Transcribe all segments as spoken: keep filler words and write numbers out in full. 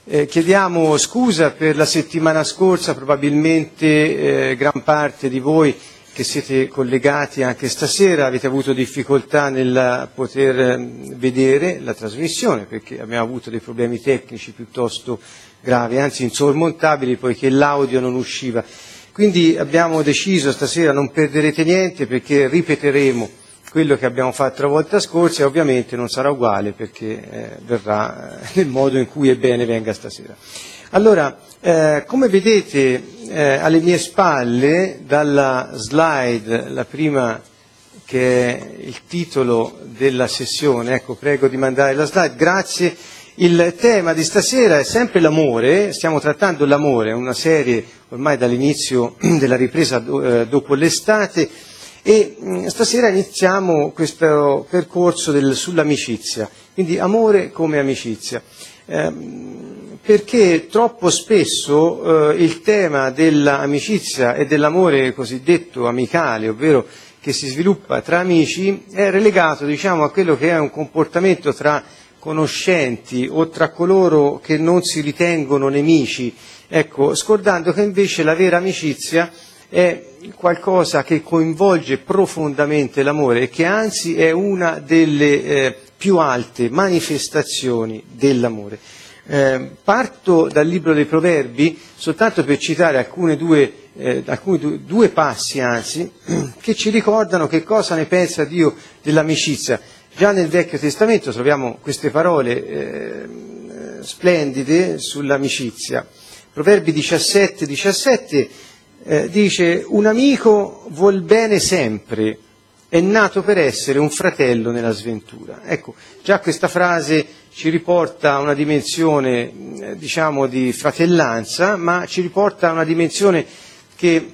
Eh, chiediamo scusa per la settimana scorsa, probabilmente eh, gran parte di voi che siete collegati anche stasera avete avuto difficoltà nel poter eh, vedere la trasmissione, perché abbiamo avuto dei problemi tecnici piuttosto gravi, anzi insormontabili, poiché l'audio non usciva. Quindi abbiamo deciso stasera non perderete niente, perché ripeteremo quello che abbiamo fatto la volta scorsa e ovviamente non sarà uguale, perché eh, verrà eh, nel modo in cui è bene venga stasera. Allora, eh, come vedete eh, alle mie spalle, dalla slide, la prima che è il titolo della sessione, ecco, prego di mandare la slide, grazie. Il tema di stasera è sempre l'amore, stiamo trattando l'amore, una serie ormai dall'inizio della ripresa eh, dopo l'estate, e mh, stasera iniziamo questo percorso del, sull'amicizia, quindi amore come amicizia. Eh, perché troppo spesso eh, il tema dell'amicizia e dell'amore cosiddetto amicale, ovvero che si sviluppa tra amici, è relegato, diciamo, a quello che è un comportamento tra conoscenti o tra coloro che non si ritengono nemici, ecco, scordando che invece la vera amicizia è qualcosa che coinvolge profondamente l'amore e che anzi è una delle eh, più alte manifestazioni dell'amore. Eh, parto dal libro dei Proverbi soltanto per citare alcune due, eh, alcuni due, due passi anzi che ci ricordano che cosa ne pensa Dio dell'amicizia. Già nel Vecchio Testamento troviamo queste parole eh, splendide sull'amicizia. Proverbi diciassette diciassette eh, dice: un amico vuol bene sempre, è nato per essere un fratello nella sventura. Ecco, già questa frase ci riporta a una dimensione, eh, diciamo, di fratellanza, ma ci riporta a una dimensione che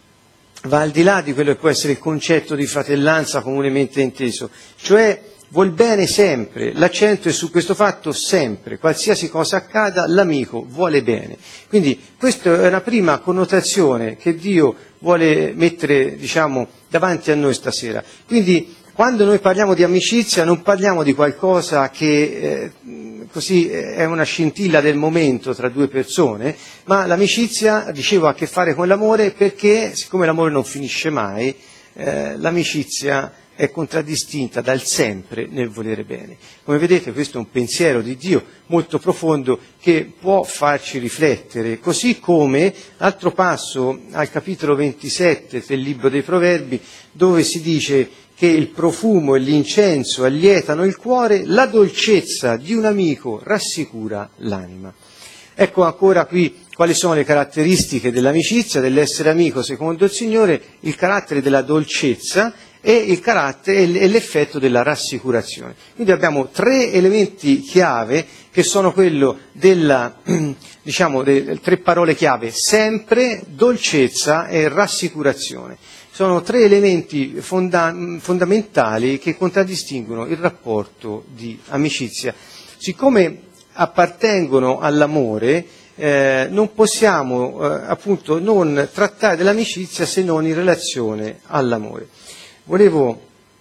va al di là di quello che può essere il concetto di fratellanza comunemente inteso, cioè vuol bene sempre, l'accento è su questo fatto sempre, qualsiasi cosa accada l'amico vuole bene. Quindi questa è una prima connotazione che Dio vuole mettere, diciamo, davanti a noi stasera. Quindi quando noi parliamo di amicizia non parliamo di qualcosa che eh, così è una scintilla del momento tra due persone, ma l'amicizia, dicevo, ha a che fare con l'amore, perché siccome l'amore non finisce mai, eh, l'amicizia è contraddistinta dal sempre nel volere bene. Come vedete, questo è un pensiero di Dio molto profondo che può farci riflettere, così come altro passo al capitolo ventisette del libro dei Proverbi, dove si dice che il profumo e l'incenso allietano il cuore, la dolcezza di un amico rassicura l'anima. Ecco ancora qui quali sono le caratteristiche dell'amicizia, dell'essere amico secondo il Signore: il carattere della dolcezza e il carattere e l'effetto della rassicurazione. Quindi abbiamo tre elementi chiave che sono quello della, diciamo, delle tre parole chiave: sempre, dolcezza e rassicurazione. Sono tre elementi fonda- fondamentali che contraddistinguono il rapporto di amicizia. Siccome appartengono all'amore, eh, non possiamo eh, appunto non trattare dell'amicizia se non in relazione all'amore. Volevo,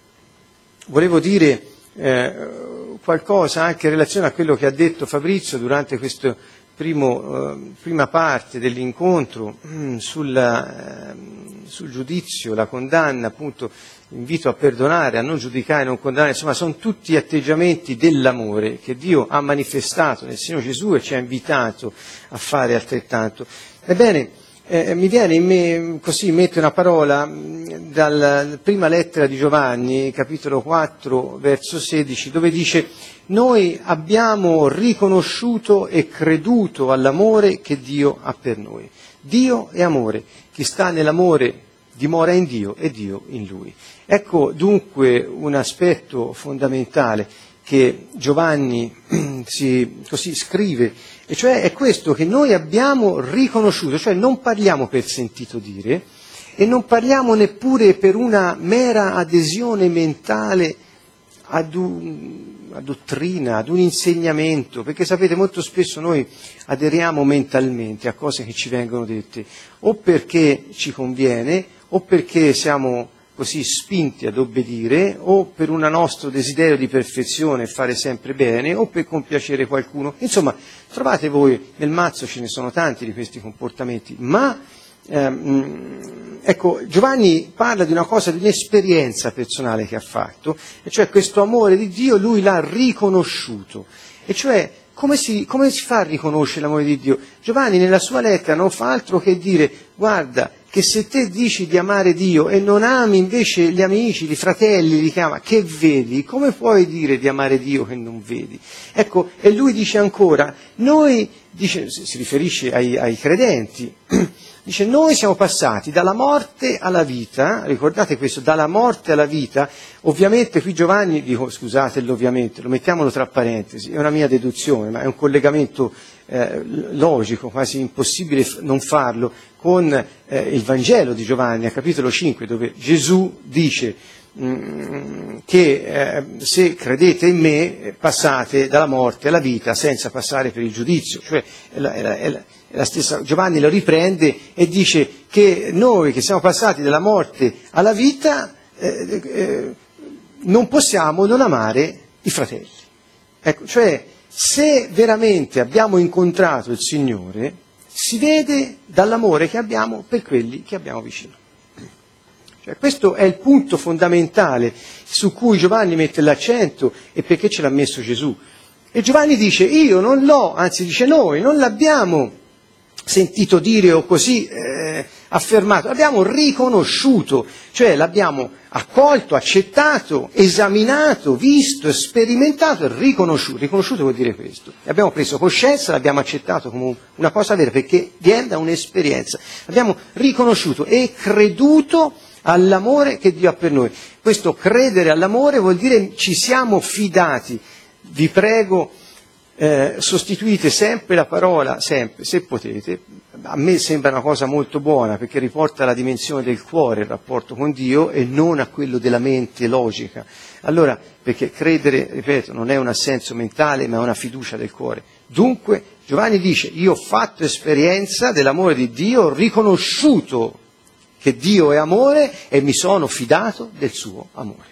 volevo dire eh, qualcosa anche in relazione a quello che ha detto Fabrizio durante questa eh, prima parte dell'incontro sulla, eh, sul giudizio, la condanna, appunto, invito a perdonare, a non giudicare, a non condannare, insomma sono tutti atteggiamenti dell'amore che Dio ha manifestato nel Signore Gesù e ci ha invitato a fare altrettanto. Ebbene, Eh, mi viene in me così, metto una parola dalla prima lettera di Giovanni, capitolo quattro, verso sedici, dove dice: noi abbiamo riconosciuto e creduto all'amore che Dio ha per noi. Dio è amore, chi sta nell'amore dimora in Dio e Dio in lui. Ecco dunque un aspetto fondamentale che Giovanni si, così scrive, e cioè è questo che noi abbiamo riconosciuto, cioè non parliamo per sentito dire e non parliamo neppure per una mera adesione mentale ad una dottrina, ad un insegnamento, perché sapete molto spesso noi aderiamo mentalmente a cose che ci vengono dette o perché ci conviene o perché siamo così spinti ad obbedire, o per un nostro desiderio di perfezione, fare sempre bene, o per compiacere qualcuno. Insomma, trovate voi, nel mazzo ce ne sono tanti di questi comportamenti, ma ehm, ecco, Giovanni parla di una cosa, di un'esperienza personale che ha fatto, e cioè questo amore di Dio lui l'ha riconosciuto, e cioè come si, come si fa a riconoscere l'amore di Dio? Giovanni nella sua lettera non fa altro che dire: guarda, che se te dici di amare Dio e non ami invece gli amici, i fratelli, li chiama, che vedi? Come puoi dire di amare Dio che non vedi? Ecco, e lui dice ancora, noi, dice, si riferisce ai, ai credenti, dice, noi siamo passati dalla morte alla vita, ricordate questo, dalla morte alla vita. Ovviamente qui Giovanni, dico scusate l'ovviamente, lo mettiamolo tra parentesi, è una mia deduzione, ma è un collegamento eh, logico, quasi impossibile non farlo, con eh, il Vangelo di Giovanni, a capitolo cinque, dove Gesù dice mh, che eh, se credete in me passate dalla morte alla vita senza passare per il giudizio, cioè è la, è la, è la, la stessa, Giovanni lo riprende e dice che noi che siamo passati dalla morte alla vita eh, eh, non possiamo non amare i fratelli. Ecco, cioè se veramente abbiamo incontrato il Signore, si vede dall'amore che abbiamo per quelli che abbiamo vicino. Cioè, questo è il punto fondamentale su cui Giovanni mette l'accento e perché ce l'ha messo Gesù. E Giovanni dice, io non l'ho, anzi dice noi, non l'abbiamo sentito dire o così eh, affermato, l'abbiamo riconosciuto, cioè l'abbiamo accolto, accettato, esaminato, visto, sperimentato e riconosciuto. Riconosciuto vuol dire questo. Abbiamo preso coscienza, l'abbiamo accettato come una cosa vera perché viene da un'esperienza. L'abbiamo riconosciuto e creduto all'amore che Dio ha per noi. Questo credere all'amore vuol dire ci siamo fidati. Vi prego, eh, sostituite sempre la parola, sempre, se potete. A me sembra una cosa molto buona perché riporta alla dimensione del cuore il rapporto con Dio e non a quello della mente logica. Allora, perché credere, ripeto, non è un assenso mentale ma è una fiducia del cuore. Dunque, Giovanni dice, io ho fatto esperienza dell'amore di Dio, ho riconosciuto che Dio è amore e mi sono fidato del suo amore.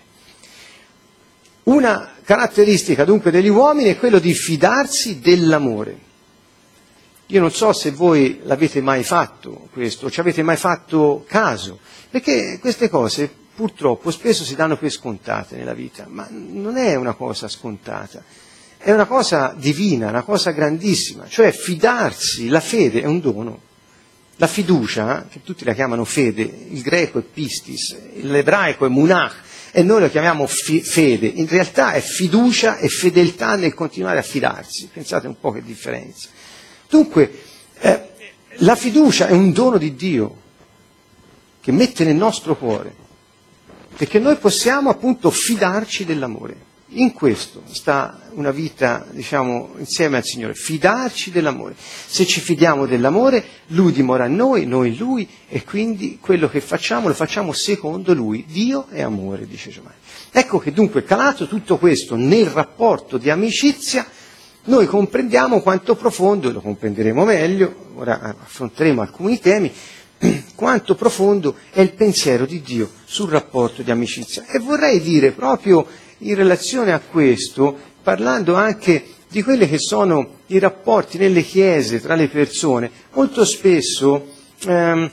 Una caratteristica dunque degli uomini è quello di fidarsi dell'amore. Io non so se voi l'avete mai fatto questo, ci avete mai fatto caso, perché queste cose purtroppo spesso si danno per scontate nella vita, ma non è una cosa scontata, è una cosa divina, una cosa grandissima, cioè fidarsi, la fede è un dono. La fiducia, che tutti la chiamano fede, il greco è pistis, l'ebraico è munach, e noi la chiamiamo fi- fede, in realtà è fiducia e fedeltà nel continuare a fidarsi, pensate un po' che differenza. Dunque, eh, la fiducia è un dono di Dio che mette nel nostro cuore, perché noi possiamo appunto fidarci dell'amore. In questo sta una vita, diciamo, insieme al Signore, fidarci dell'amore. Se ci fidiamo dell'amore, Lui dimora in noi, noi in Lui, e quindi quello che facciamo lo facciamo secondo Lui. Dio è amore, dice Giovanni. Ecco che dunque, calato tutto questo nel rapporto di amicizia, noi comprendiamo quanto profondo, e lo comprenderemo meglio, ora affronteremo alcuni temi, quanto profondo è il pensiero di Dio sul rapporto di amicizia. E vorrei dire proprio in relazione a questo, parlando anche di quelli che sono i rapporti nelle chiese tra le persone, molto spesso ehm,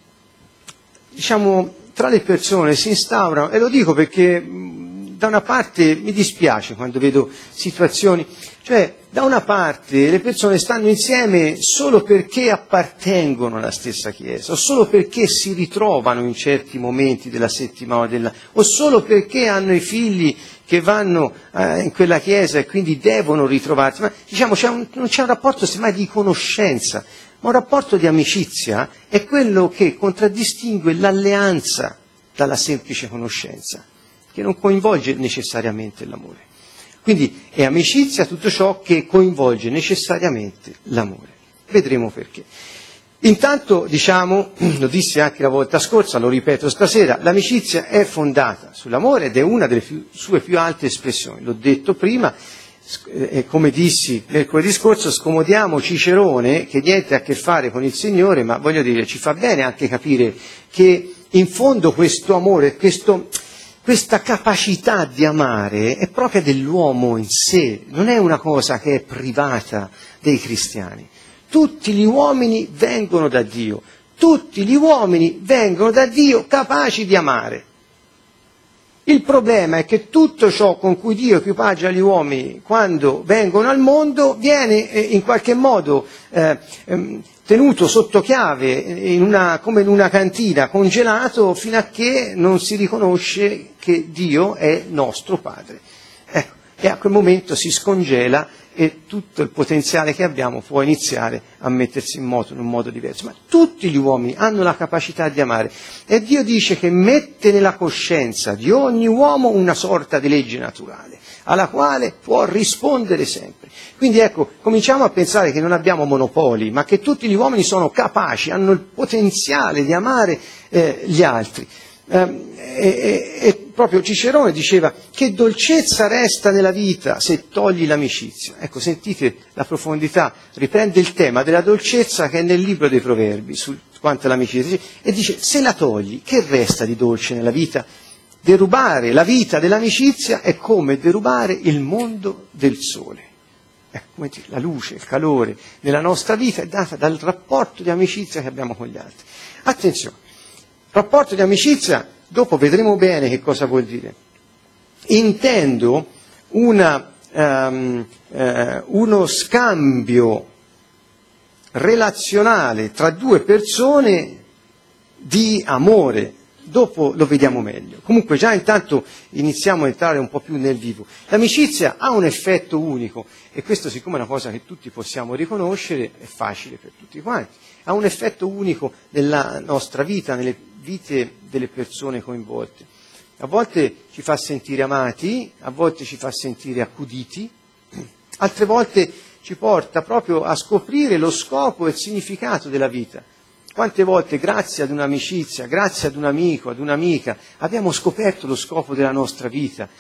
diciamo tra le persone si instaurano, e lo dico perché mh, da una parte mi dispiace quando vedo situazioni, cioè da una parte le persone stanno insieme solo perché appartengono alla stessa chiesa, o solo perché si ritrovano in certi momenti della settimana, della, o solo perché hanno i figli che vanno eh, in quella chiesa e quindi devono ritrovarsi. Ma diciamo c'è un, non c'è un rapporto semmai di conoscenza, ma un rapporto di amicizia è quello che contraddistingue l'alleanza dalla semplice conoscenza, che non coinvolge necessariamente l'amore. Quindi è amicizia tutto ciò che coinvolge necessariamente l'amore. Vedremo perché. Intanto, diciamo, lo dissi anche la volta scorsa, lo ripeto stasera, l'amicizia è fondata sull'amore ed è una delle più, sue più alte espressioni. L'ho detto prima, e come dissi mercoledì scorso, scomodiamo Cicerone, che niente ha a che fare con il Signore, ma voglio dire, ci fa bene anche capire che in fondo questo amore, questo, questa capacità di amare è propria dell'uomo in sé, non è una cosa che è privata dei cristiani. Tutti gli uomini vengono da Dio, tutti gli uomini vengono da Dio capaci di amare. Il problema è che tutto ciò con cui Dio equipaggia gli uomini quando vengono al mondo viene eh, in qualche modo eh, ehm, tenuto sotto chiave, in una, come in una cantina, congelato, fino a che non si riconosce che Dio è nostro Padre. Ecco, e a quel momento si scongela e tutto il potenziale che abbiamo può iniziare a mettersi in moto in un modo diverso. Ma tutti gli uomini hanno la capacità di amare e Dio dice che mette nella coscienza di ogni uomo una sorta di legge naturale alla quale può rispondere sempre. Quindi ecco, cominciamo a pensare che non abbiamo monopoli, ma che tutti gli uomini sono capaci, hanno il potenziale di amare eh, gli altri. Eh, e, e proprio Cicerone diceva: che dolcezza resta nella vita se togli l'amicizia. Ecco, sentite la profondità, riprende il tema della dolcezza che è nel libro dei Proverbi su quanto all'amicizia e dice: se la togli, che resta di dolce nella vita? Derubare la vita dell'amicizia è come derubare il mondo del sole. Ecco, come dire, la luce, il calore nella nostra vita è data dal rapporto di amicizia che abbiamo con gli altri. Attenzione, rapporto di amicizia, dopo vedremo bene che cosa vuol dire. Intendo una, um, uh, uno scambio relazionale tra due persone di amore. Dopo lo vediamo meglio. Comunque già intanto iniziamo a entrare un po' più nel vivo. L'amicizia ha un effetto unico e questo, siccome è una cosa che tutti possiamo riconoscere, è facile per tutti quanti. Ha un effetto unico nella nostra vita, nelle vite delle persone coinvolte. A volte ci fa sentire amati, a volte ci fa sentire accuditi, altre volte ci porta proprio a scoprire lo scopo e il significato della vita. Quante volte, grazie ad un'amicizia, grazie ad un amico, ad un'amica, abbiamo scoperto lo scopo della nostra vita,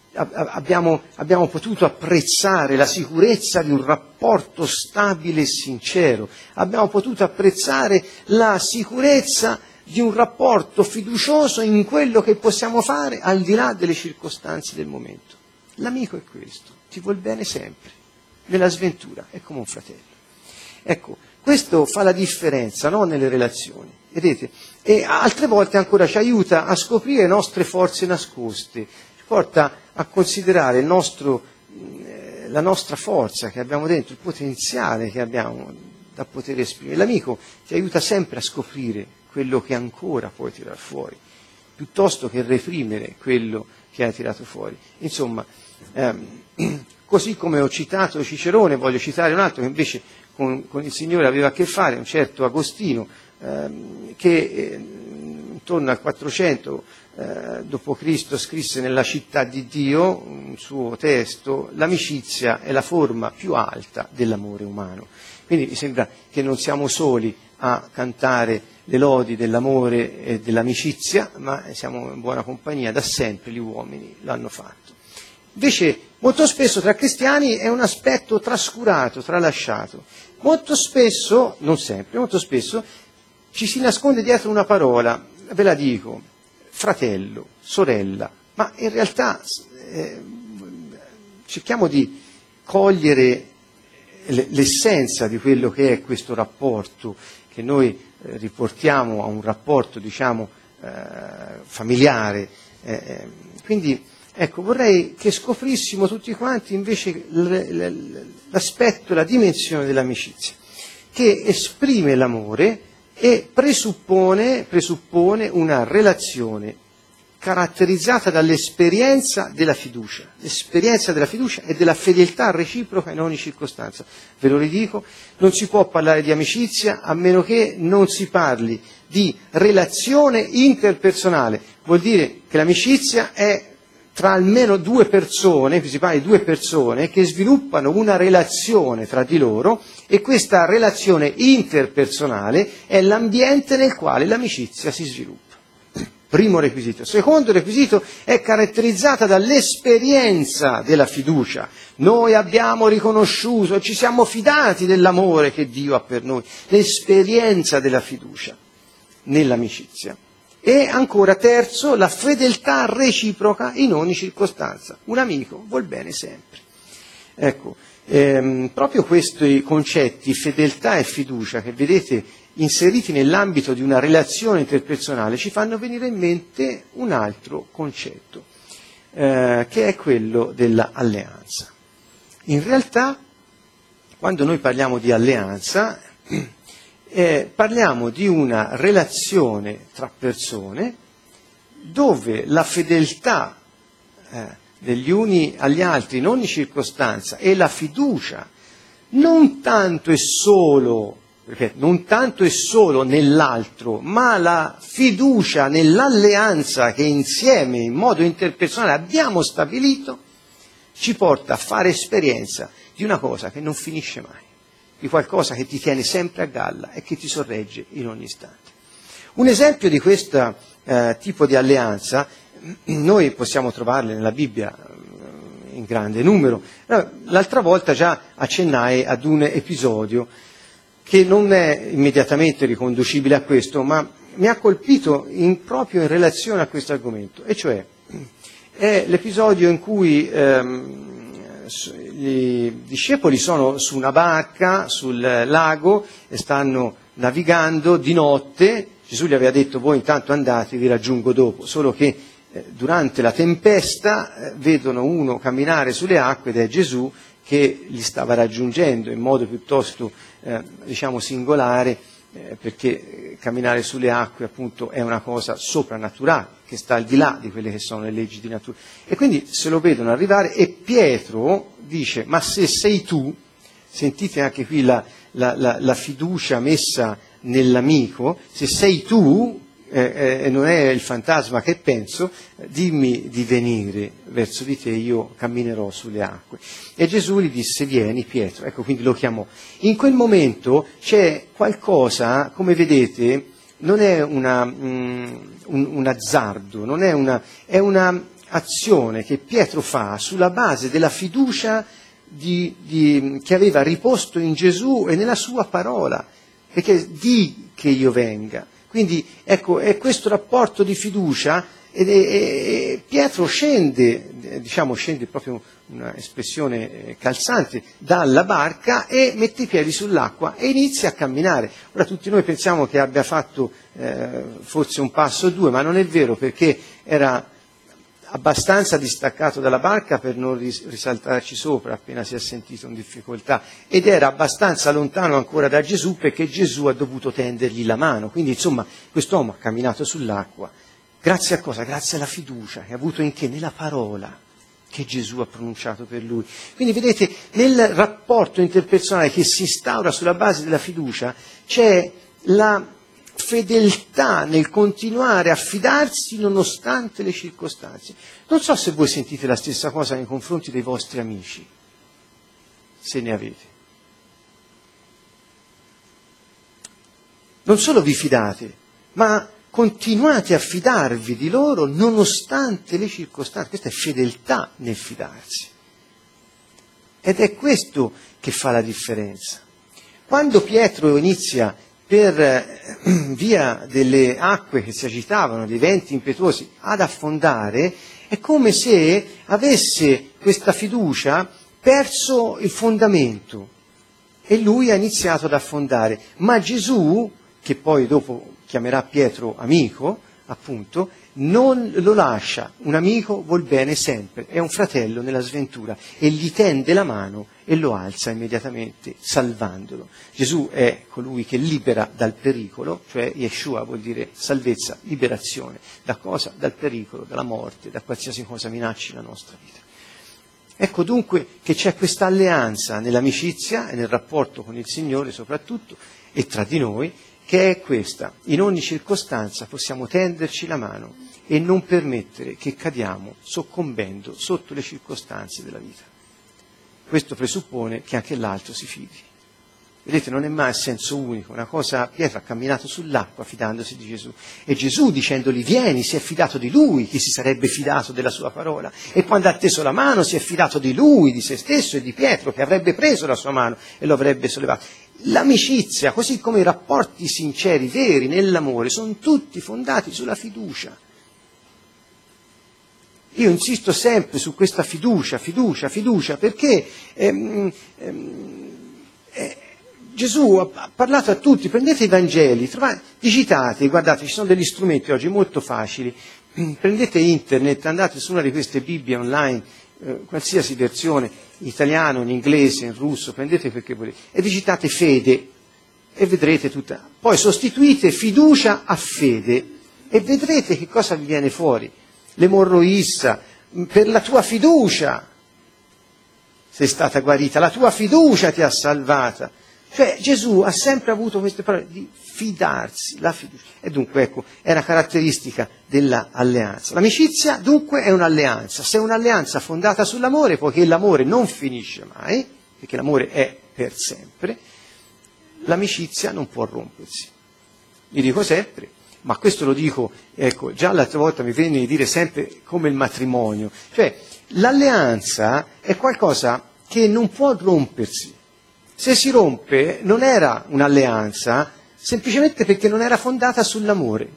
abbiamo, abbiamo potuto apprezzare la sicurezza di un rapporto stabile e sincero, abbiamo potuto apprezzare la sicurezza di un rapporto fiducioso in quello che possiamo fare al di là delle circostanze del momento. L'amico è questo, ti vuol bene sempre, nella sventura è come un fratello. Ecco, questo fa la differenza, no, nelle relazioni, vedete? E altre volte ancora ci aiuta a scoprire le nostre forze nascoste, ci porta a considerare il nostro, eh, la nostra forza che abbiamo dentro, il potenziale che abbiamo da poter esprimere. L'amico ti aiuta sempre a scoprire quello che ancora puoi tirar fuori, piuttosto che reprimere quello che hai tirato fuori. Insomma, ehm, così come ho citato Cicerone, voglio citare un altro che invece con, con il Signore aveva a che fare, un certo Agostino, ehm, che eh, intorno al quattrocento eh, dopo Cristo scrisse nella Città di Dio un suo testo: l'amicizia è la forma più alta dell'amore umano. Quindi mi sembra che non siamo soli a cantare le lodi dell'amore e dell'amicizia, ma siamo in buona compagnia, da sempre gli uomini l'hanno fatto. Invece molto spesso tra cristiani è un aspetto trascurato, tralasciato. Molto spesso, non sempre, molto spesso ci si nasconde dietro una parola, ve la dico, fratello, sorella, ma in realtà eh, cerchiamo di cogliere l'essenza di quello che è questo rapporto, che noi eh, riportiamo a un rapporto, diciamo, eh, familiare. Eh, quindi, ecco, vorrei che scoprissimo tutti quanti invece l'aspetto, la dimensione dell'amicizia, che esprime l'amore e presuppone, presuppone una relazione caratterizzata dall'esperienza della fiducia, l'esperienza della fiducia e della fedeltà reciproca in ogni circostanza. Ve lo ridico, non si può parlare di amicizia a meno che non si parli di relazione interpersonale. Vuol dire che l'amicizia è tra almeno due persone, qui si parla di due persone che sviluppano una relazione tra di loro, e questa relazione interpersonale è l'ambiente nel quale l'amicizia si sviluppa. Primo requisito. Secondo requisito è caratterizzata dall'esperienza della fiducia. Noi abbiamo riconosciuto e ci siamo fidati dell'amore che Dio ha per noi, l'esperienza della fiducia nell'amicizia. E ancora terzo, la fedeltà reciproca in ogni circostanza. Un amico vuol bene sempre. Ecco, ehm, proprio questi concetti, fedeltà e fiducia, che vedete inseriti nell'ambito di una relazione interpersonale, ci fanno venire in mente un altro concetto, eh, che è quello dell'alleanza. In realtà, quando noi parliamo di alleanza, eh, parliamo di una relazione tra persone dove la fedeltà eh, degli uni agli altri in ogni circostanza e la fiducia non tanto e solo, perché non tanto e solo nell'altro, ma la fiducia nell'alleanza che insieme, in modo interpersonale, abbiamo stabilito, ci porta a fare esperienza di una cosa che non finisce mai, di qualcosa che ti tiene sempre a galla e che ti sorregge in ogni istante. Un esempio di questo eh, tipo di alleanza, noi possiamo trovarle nella Bibbia in grande numero. L'altra volta già accennai ad un episodio che non è immediatamente riconducibile a questo, ma mi ha colpito in, proprio in relazione a questo argomento, e cioè è l'episodio in cui ehm, i discepoli sono su una barca sul lago e stanno navigando di notte. Gesù gli aveva detto: voi intanto andate, vi raggiungo dopo, solo che eh, durante la tempesta eh, vedono uno camminare sulle acque ed è Gesù che li stava raggiungendo in modo piuttosto eh, diciamo singolare, eh, perché camminare sulle acque appunto è una cosa soprannaturale che sta al di là di quelle che sono le leggi di natura, e quindi se lo vedono arrivare e Pietro dice: ma se sei tu, sentite anche qui la, la, la, la fiducia messa nell'amico, se sei tu eh, eh, non è il fantasma che penso, dimmi di venire verso di te, io camminerò sulle acque. E Gesù gli disse: vieni Pietro. Ecco, quindi lo chiamò. In quel momento c'è qualcosa, come vedete, non è una, um, un, un azzardo, non è una, è una azione che Pietro fa sulla base della fiducia di, di, che aveva riposto in Gesù e nella sua parola, perché di che io venga. Quindi ecco, è questo rapporto di fiducia, e, e, e Pietro scende, diciamo scende proprio un'espressione calzante, dalla barca e mette i piedi sull'acqua e inizia a camminare. Ora tutti noi pensiamo che abbia fatto eh, forse un passo o due, ma non è vero, perché era abbastanza distaccato dalla barca per non risaltarci sopra appena si è sentito in difficoltà, ed era abbastanza lontano ancora da Gesù perché Gesù ha dovuto tendergli la mano. Quindi insomma quest'uomo ha camminato sull'acqua grazie a cosa? Grazie alla fiducia che ha avuto in che? Nella parola che Gesù ha pronunciato per lui. Quindi vedete, nel rapporto interpersonale che si instaura sulla base della fiducia c'è la fedeltà nel continuare a fidarsi nonostante le circostanze. Non so se voi sentite la stessa cosa nei confronti dei vostri amici, se ne avete. Non solo vi fidate, ma continuate a fidarvi di loro nonostante le circostanze. Questa è fedeltà nel fidarsi. Ed è questo che fa la differenza. Quando Pietro inizia per via delle acque che si agitavano, dei venti impetuosi, ad affondare, è come se avesse questa fiducia perso il fondamento e lui ha iniziato ad affondare. Ma Gesù, che poi dopo chiamerà Pietro amico, appunto, non lo lascia. Un amico vuol bene sempre, è un fratello nella sventura e gli tende la mano e lo alza immediatamente, salvandolo. Gesù è colui che libera dal pericolo, cioè Yeshua vuol dire salvezza, liberazione. Da cosa? Dal pericolo, dalla morte, da qualsiasi cosa minacci la nostra vita. Ecco dunque che c'è questa alleanza nell'amicizia e nel rapporto con il Signore soprattutto, e tra di noi, che è questa: in ogni circostanza possiamo tenderci la mano e non permettere che cadiamo soccombendo sotto le circostanze della vita. Questo presuppone che anche l'altro si fidi. Vedete, non è mai a senso unico. Una cosa, Pietro ha camminato sull'acqua fidandosi di Gesù, e Gesù dicendogli vieni si è fidato di lui, che si sarebbe fidato della sua parola, e quando ha teso la mano si è fidato di lui, di se stesso e di Pietro che avrebbe preso la sua mano e lo avrebbe sollevato. l'amicizia, così come i rapporti sinceri, veri nell'amore, sono tutti fondati sulla fiducia. Io insisto sempre su questa fiducia, fiducia, fiducia, perché ehm, ehm, eh, Gesù ha parlato a tutti, prendete i Vangeli, trovate, digitate, guardate, ci sono degli strumenti oggi molto facili, prendete internet, andate su una di queste Bibbie online, eh, qualsiasi versione, in italiano, in inglese, in russo, prendete perché volete, e digitate fede e vedrete tutta. Poi sostituite fiducia a fede e vedrete che cosa vi viene fuori. L'emorroissa, per la tua fiducia sei stata guarita, la tua fiducia ti ha salvata. Cioè Gesù ha sempre avuto queste parole di fidarsi, la fiducia. E dunque ecco, è una caratteristica dell'alleanza. L'amicizia dunque è un'alleanza. Se è un'alleanza fondata sull'amore, poiché l'amore non finisce mai, perché l'amore è per sempre, l'amicizia non può rompersi. Vi dico sempre, ma questo lo dico, ecco, già l'altra volta mi venne di dire sempre come il matrimonio. Cioè, l'alleanza è qualcosa che non può rompersi. Se si rompe non era un'alleanza, semplicemente perché non era fondata sull'amore.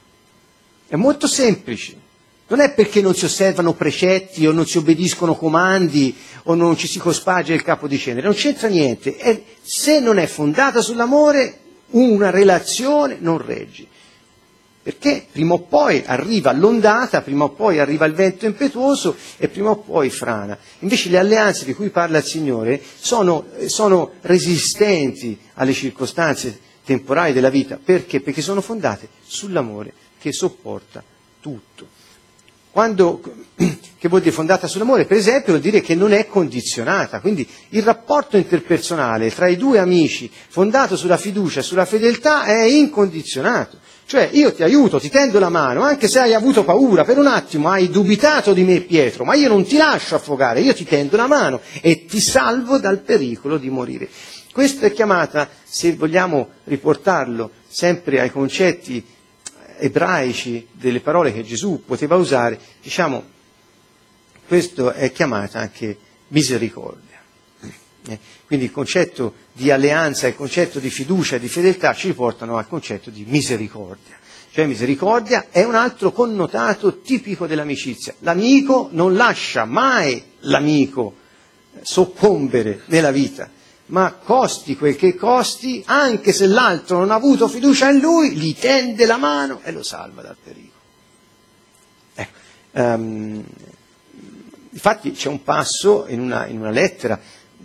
È molto semplice. Non è perché non si osservano precetti o non si obbediscono comandi o non ci si cosparge il capo di cenere. Non c'entra niente. È, se non è fondata sull'amore, una relazione non regge. Perché prima o poi arriva l'ondata, prima o poi arriva il vento impetuoso e prima o poi frana. Invece le alleanze di cui parla il Signore sono, sono resistenti alle circostanze temporali della vita. Perché? Perché sono fondate sull'amore che sopporta tutto. Quando, che vuol dire fondata sull'amore? Per esempio vuol dire che non è condizionata, quindi il rapporto interpersonale tra i due amici fondato sulla fiducia e sulla fedeltà è incondizionato. Cioè io ti aiuto, ti tendo la mano, anche se hai avuto paura, per un attimo hai dubitato di me Pietro, ma io non ti lascio affogare, io ti tendo la mano e ti salvo dal pericolo di morire. Questa è chiamata, se vogliamo riportarlo sempre ai concetti ebraici delle parole che Gesù poteva usare, diciamo, questo è chiamata anche misericordia. Eh, quindi il concetto di alleanza e il concetto di fiducia e di fedeltà ci riportano al concetto di misericordia. Cioè misericordia è un altro connotato tipico dell'amicizia. L'amico non lascia mai l'amico soccombere nella vita, ma costi quel che costi, anche se l'altro non ha avuto fiducia in lui, gli tende la mano e lo salva dal pericolo. Ecco, um, infatti c'è un passo in una, in una lettera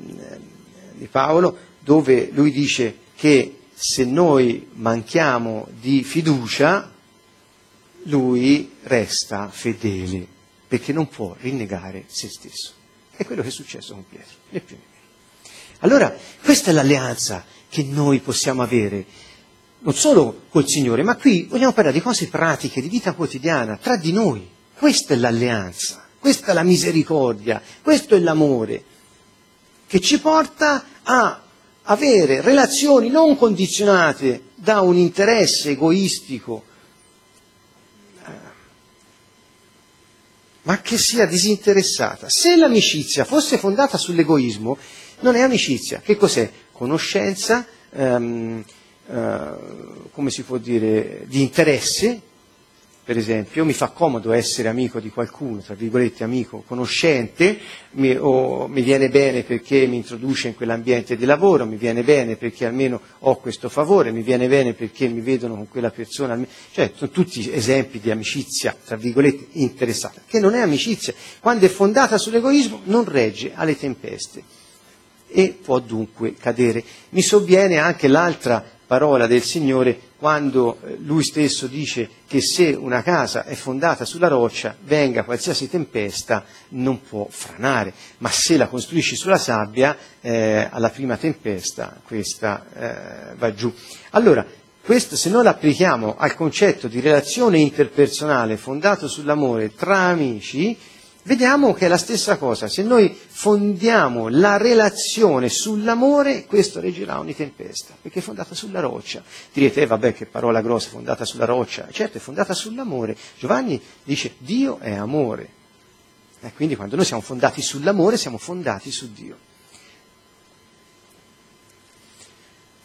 di Paolo dove lui dice che se noi manchiamo di fiducia lui resta fedele perché non può rinnegare se stesso. È quello che è successo con Pietro, né più né meno. Allora questa è l'alleanza che noi possiamo avere non solo col Signore, ma qui vogliamo parlare di cose pratiche, di vita quotidiana, tra di noi. Questa è l'alleanza, questa è la misericordia, questo è l'amore che ci porta a avere relazioni non condizionate da un interesse egoistico, ma che sia disinteressata. Se l'amicizia fosse fondata sull'egoismo, non è amicizia. Che cos'è? Conoscenza, ehm, eh, come si può dire, di interesse. Per esempio, mi fa comodo essere amico di qualcuno, tra virgolette amico, conoscente, mi, o mi viene bene perché mi introduce in quell'ambiente di lavoro, mi viene bene perché almeno ho questo favore, mi viene bene perché mi vedono con quella persona, cioè sono tutti esempi di amicizia, tra virgolette, interessata, che non è amicizia. Quando è fondata sull'egoismo non regge alle tempeste e può dunque cadere. Mi sovviene anche l'altra parola del Signore quando lui stesso dice che se una casa è fondata sulla roccia, venga qualsiasi tempesta, non può franare, ma se la costruisci sulla sabbia, eh, alla prima tempesta questa eh, va giù. Allora, questo se noi l'applichiamo al concetto di relazione interpersonale fondato sull'amore tra amici, vediamo che è la stessa cosa. Se noi fondiamo la relazione sull'amore, questo reggerà ogni tempesta, perché è fondata sulla roccia. Direte, eh, vabbè, che parola grossa, fondata sulla roccia. Certo, è fondata sull'amore. Giovanni dice, Dio è amore. E quindi quando noi siamo fondati sull'amore, siamo fondati su Dio.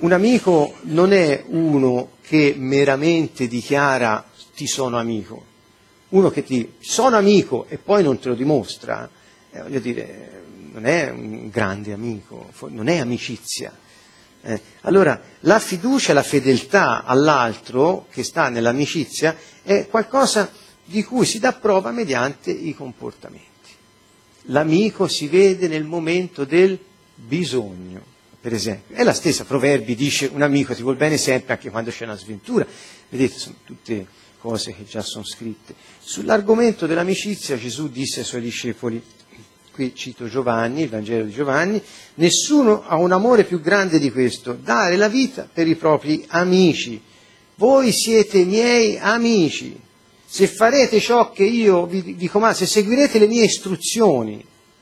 un amico non è uno che meramente dichiara ti sono amico, uno che ti sono amico e poi non te lo dimostra, eh, voglio dire, non è un grande amico, non è amicizia. Eh, allora la fiducia, la fedeltà all'altro che sta nell'amicizia è qualcosa di cui si dà prova mediante i comportamenti. L'amico si vede nel momento del bisogno, per esempio. È la stessa, Proverbi dice un amico ti vuol bene sempre anche quando c'è una sventura. Vedete, sono tutte cose che già sono scritte. Sull'argomento dell'amicizia Gesù disse ai suoi discepoli, qui cito Giovanni, il Vangelo di Giovanni, nessuno ha un amore più grande di questo, dare la vita per i propri amici. Voi siete miei amici. Se farete ciò che io vi, vi comando, se seguirete le mie istruzioni,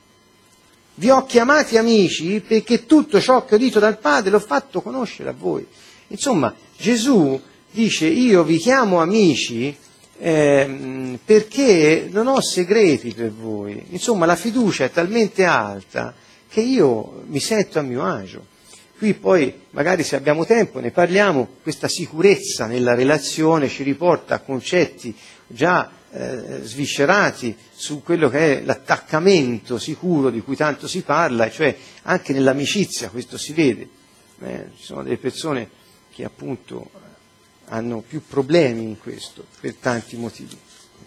vi ho chiamati amici perché tutto ciò che ho udito dal Padre l'ho fatto conoscere a voi. Insomma, Gesù dice io vi chiamo amici eh, perché non ho segreti per voi. Insomma, la fiducia è talmente alta che io mi sento a mio agio. Qui poi, magari se abbiamo tempo, ne parliamo, questa sicurezza nella relazione ci riporta a concetti già eh, sviscerati su quello che è l'attaccamento sicuro di cui tanto si parla, cioè anche nell'amicizia questo si vede. Eh, ci sono delle persone che appunto hanno più problemi in questo, per tanti motivi.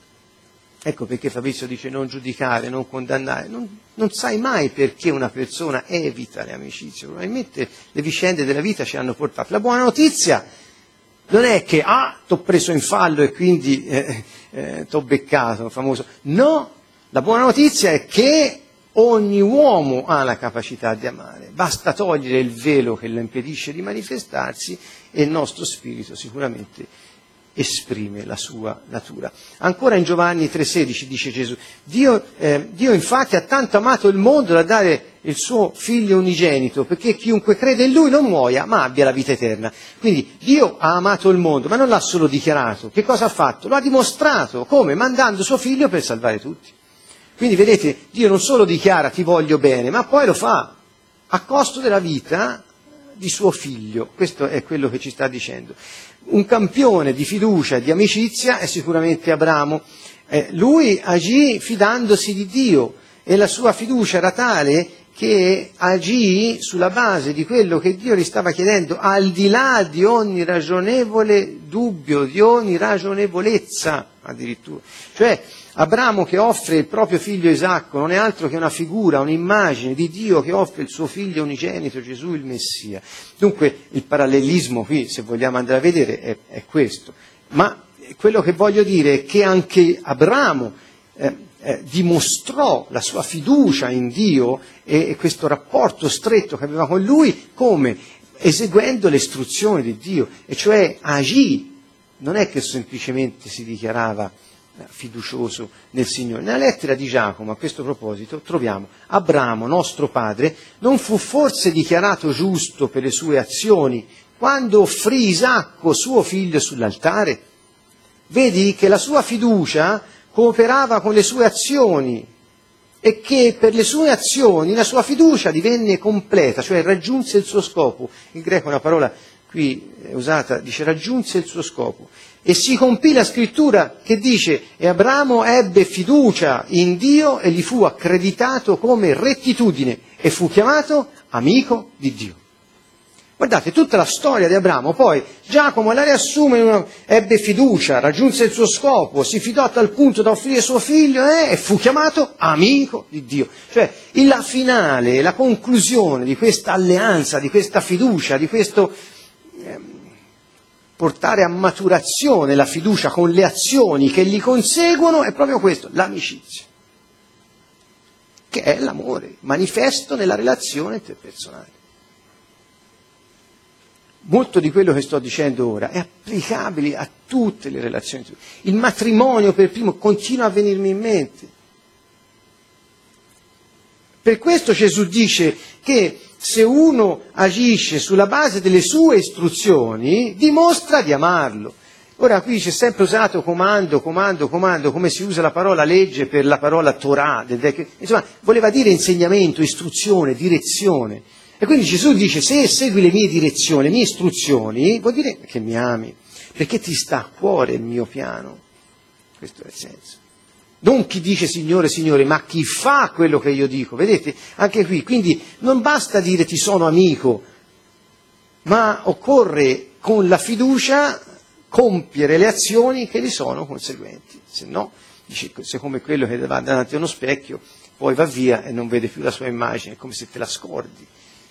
Ecco perché Fabrizio dice non giudicare, non condannare, non, non sai mai perché una persona evita le amicizie, probabilmente le vicende della vita ci hanno portato. La buona notizia non è che, ah, t'ho preso in fallo e quindi eh, eh, t'ho beccato, famoso. No, la buona notizia è che ogni uomo ha la capacità di amare, basta togliere il velo che lo impedisce di manifestarsi e il nostro spirito sicuramente esprime la sua natura. Ancora in Giovanni tre sedici dice Gesù, Dio, eh, Dio infatti ha tanto amato il mondo da dare il suo figlio unigenito, perché chiunque crede in lui non muoia, ma abbia la vita eterna. Quindi Dio ha amato il mondo, ma non l'ha solo dichiarato. Che cosa ha fatto? Lo ha dimostrato. Come? Mandando suo figlio per salvare tutti. Quindi vedete, Dio non solo dichiara ti voglio bene, ma poi lo fa a costo della vita di suo figlio. Questo è quello che ci sta dicendo. Un campione di fiducia e di amicizia è sicuramente Abramo. Eh, lui agì fidandosi di Dio e la sua fiducia era tale che agì sulla base di quello che Dio gli stava chiedendo, al di là di ogni ragionevole dubbio, di ogni ragionevolezza addirittura. Cioè, Abramo che offre il proprio figlio Isacco non è altro che una figura, un'immagine di Dio che offre il suo figlio unigenito, Gesù il Messia. Dunque il parallelismo qui, se vogliamo andare a vedere, è, è questo. Ma quello che voglio dire è che anche Abramo eh, eh, dimostrò la sua fiducia in Dio e, e questo rapporto stretto che aveva con Lui come? Eseguendo le istruzioni di Dio, e cioè agì, non è che semplicemente si dichiarava fiducioso nel Signore. Nella lettera di Giacomo a questo proposito troviamo Abramo, nostro padre, non fu forse dichiarato giusto per le sue azioni quando offrì Isacco suo figlio sull'altare? Vedi che la sua fiducia cooperava con le sue azioni e che per le sue azioni la sua fiducia divenne completa, cioè raggiunse il suo scopo. In greco è una parola qui è usata, dice raggiunse il suo scopo. E si compì la scrittura che dice e Abramo ebbe fiducia in Dio e gli fu accreditato come rettitudine e fu chiamato amico di Dio. Guardate, tutta la storia di Abramo, poi Giacomo la riassume, in una, ebbe fiducia, raggiunse il suo scopo, si fidò a tal punto da offrire suo figlio eh, e fu chiamato amico di Dio. Cioè, la finale, la conclusione di questa alleanza, di questa fiducia, di questo eh, portare a maturazione la fiducia con le azioni che gli conseguono è proprio questo, l'amicizia, che è l'amore manifesto nella relazione interpersonale. Molto di quello che sto dicendo ora è applicabile a tutte le relazioni. Il matrimonio per primo continua a venirmi in mente. Per questo Gesù dice che se uno agisce sulla base delle sue istruzioni, dimostra di amarlo. Ora qui c'è sempre usato comando, comando, comando, come si usa la parola legge per la parola Torah del vecchio. Insomma, voleva dire insegnamento, istruzione, direzione. E quindi Gesù dice, se segui le mie direzioni, le mie istruzioni, vuol dire che mi ami, perché ti sta a cuore il mio piano. Questo è il senso. Non chi dice Signore, Signore, ma chi fa quello che io dico. Vedete? Anche qui. Quindi non basta dire ti sono amico, ma occorre con la fiducia compiere le azioni che gli sono conseguenti. Se no, dice, se come quello che va davanti a uno specchio, poi va via e non vede più la sua immagine, è come se te la scordi.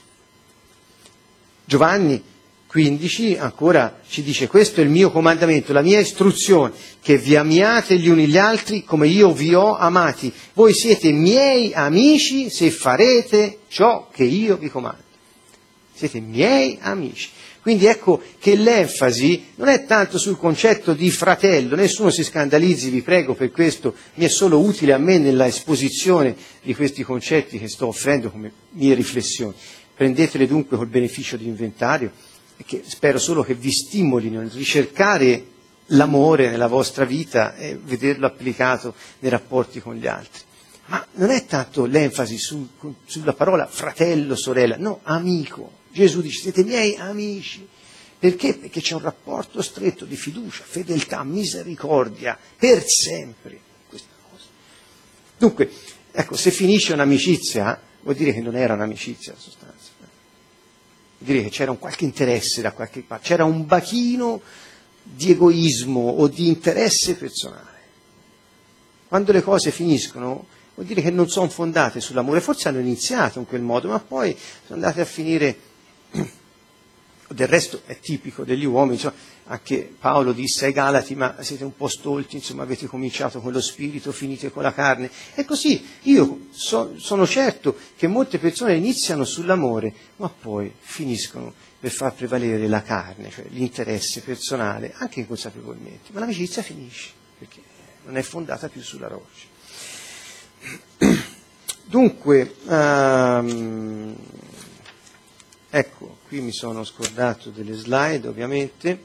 Giovanni quindici ancora ci dice, questo è il mio comandamento, la mia istruzione, che vi amiate gli uni gli altri come io vi ho amati. Voi siete miei amici se farete ciò che io vi comando. Siete miei amici. Quindi ecco che l'enfasi non è tanto sul concetto di fratello, nessuno si scandalizzi, vi prego, per questo mi è solo utile a me nella esposizione di questi concetti che sto offrendo come mie riflessioni. Prendetele dunque col beneficio di inventario, e che spero solo che vi stimolino a ricercare l'amore nella vostra vita e vederlo applicato nei rapporti con gli altri. Ma non è tanto l'enfasi su, sulla parola fratello, sorella, no, amico. Gesù dice, siete miei amici. Perché? Perché c'è un rapporto stretto di fiducia, fedeltà, misericordia, per sempre. Questa cosa. Dunque, ecco, se finisce un'amicizia, vuol dire che non era un'amicizia in sostanza. Vuol dire che c'era un qualche interesse da qualche parte, c'era un bachino di egoismo o di interesse personale. Quando le cose finiscono, vuol dire che non sono fondate sull'amore, forse hanno iniziato in quel modo, ma poi sono andate a finire. Del resto è tipico degli uomini, insomma, anche Paolo disse ai Galati, ma siete un po' stolti, insomma avete cominciato con lo spirito, finite con la carne. E così io so, sono certo che molte persone iniziano sull'amore, ma poi finiscono per far prevalere la carne, cioè l'interesse personale, anche inconsapevolmente. Ma l'amicizia finisce, perché non è fondata più sulla roccia. Dunque, um, ecco, qui mi sono scordato delle slide, ovviamente.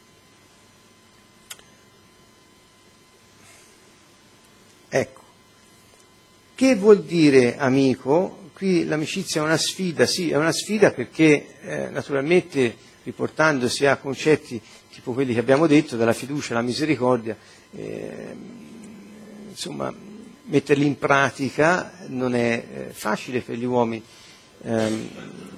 Ecco, che vuol dire amico? Qui l'amicizia è una sfida, sì, è una sfida perché eh, naturalmente riportandosi a concetti tipo quelli che abbiamo detto, dalla fiducia alla misericordia, eh, insomma, metterli in pratica non è eh, facile per gli uomini. Eh,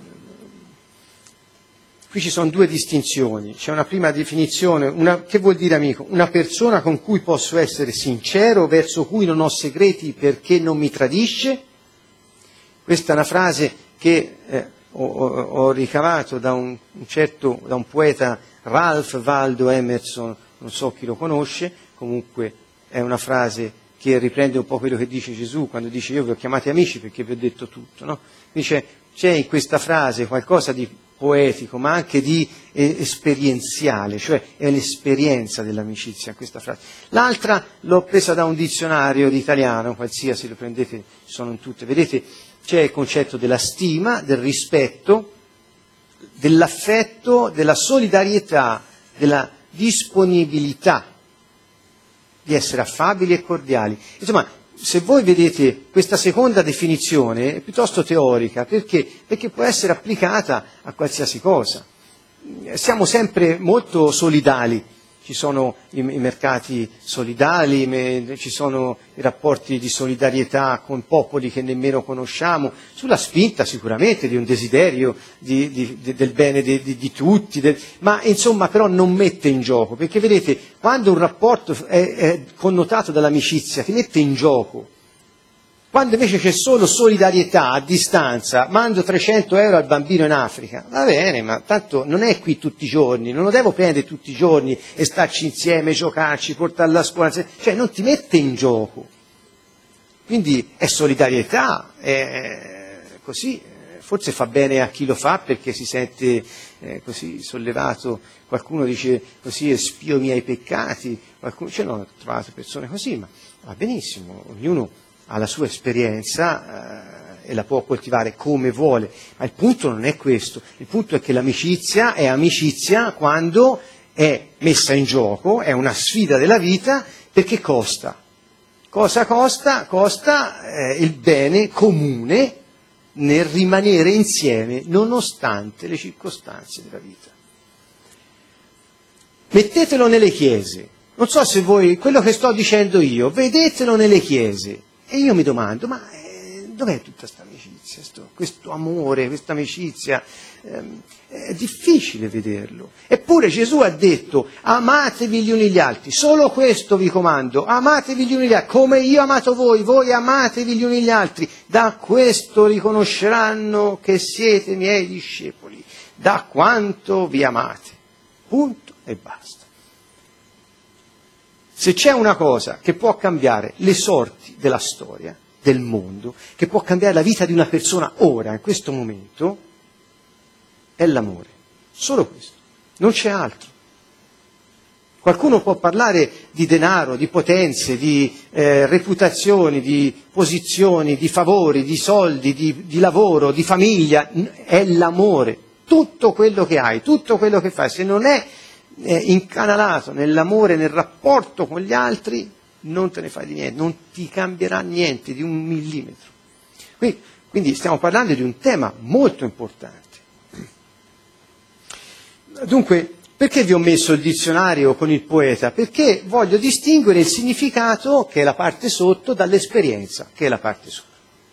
Qui ci sono due distinzioni, c'è una prima definizione, una, che vuol dire amico? Una persona con cui posso essere sincero, verso cui non ho segreti perché non mi tradisce. Questa è una frase che eh, ho, ho ricavato da un, un certo, da un poeta, Ralph Waldo Emerson, non so chi lo conosce, comunque è una frase che riprende un po' quello che dice Gesù quando dice io vi ho chiamati amici perché vi ho detto tutto, no? Dice, c'è in questa frase qualcosa di poetico, ma anche di eh, esperienziale, cioè è l'esperienza dell'amicizia in questa frase. L'altra l'ho presa da un dizionario di italiano, qualsiasi, lo prendete, sono in tutte, vedete, c'è il concetto della stima, del rispetto, dell'affetto, della solidarietà, della disponibilità, di essere affabili e cordiali. Insomma, se voi vedete questa seconda definizione è piuttosto teorica, perché? Perché può essere applicata a qualsiasi cosa. Siamo sempre molto solidali, ci sono i, i mercati solidali, me, ci sono i rapporti di solidarietà con popoli che nemmeno conosciamo, sulla spinta sicuramente di un desiderio di, di, di, del bene di, di, di tutti, del, ma insomma però non mette in gioco, perché vedete, quando un rapporto è, è connotato dall'amicizia, ti mette in gioco. Quando invece c'è solo solidarietà a distanza, mando trecento euro al bambino in Africa, va bene, ma tanto non è qui tutti i giorni, non lo devo prendere tutti i giorni e starci insieme, giocarci, portarlo alla scuola, cioè non ti mette in gioco. Quindi è solidarietà, è così, forse fa bene a chi lo fa perché si sente eh, così sollevato, qualcuno dice così espio i miei peccati, qualcuno, cioè non ho trovato persone così, ma va benissimo, ognuno ha la sua esperienza eh, e la può coltivare come vuole, ma il punto non è questo, il punto è che l'amicizia è amicizia quando è messa in gioco, è una sfida della vita, perché costa. Cosa costa? Costa eh, il bene comune nel rimanere insieme nonostante le circostanze della vita. Mettetelo nelle chiese. Non so se voi, quello che sto dicendo io, vedetelo nelle chiese. E io mi domando, ma eh, dov'è tutta questa amicizia, sto, questo amore, questa amicizia? Eh, è difficile vederlo. Eppure Gesù ha detto, amatevi gli uni gli altri, solo questo vi comando, amatevi gli uni gli altri, come io ho amato voi, voi amatevi gli uni gli altri. Da questo riconosceranno che siete miei discepoli, da quanto vi amate. Punto e basta. Se c'è una cosa che può cambiare le sorti della storia, del mondo, che può cambiare la vita di una persona ora, in questo momento, è l'amore. Solo questo. Non c'è altro. Qualcuno può parlare di denaro, di potenze, di eh, reputazioni, di posizioni, di favori, di soldi, di, di lavoro, di famiglia. È l'amore. Tutto quello che hai, tutto quello che fai, se non è eh, incanalato nell'amore, nel rapporto con gli altri, non te ne fai di niente, non ti cambierà niente di un millimetro. Quindi, quindi stiamo parlando di un tema molto importante. Dunque, perché vi ho messo il dizionario con il poeta? Perché voglio distinguere il significato, che è la parte sotto, dall'esperienza, che è la parte sopra.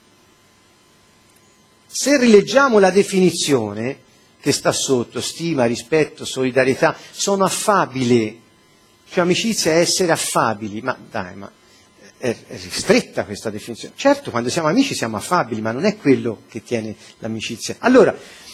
Se rileggiamo la definizione che sta sotto, stima, rispetto, solidarietà, sono affabile, cioè amicizia è essere affabili, ma dai, ma è, è ristretta questa definizione. Certo, quando siamo amici siamo affabili, ma non è quello che tiene l'amicizia. Allora,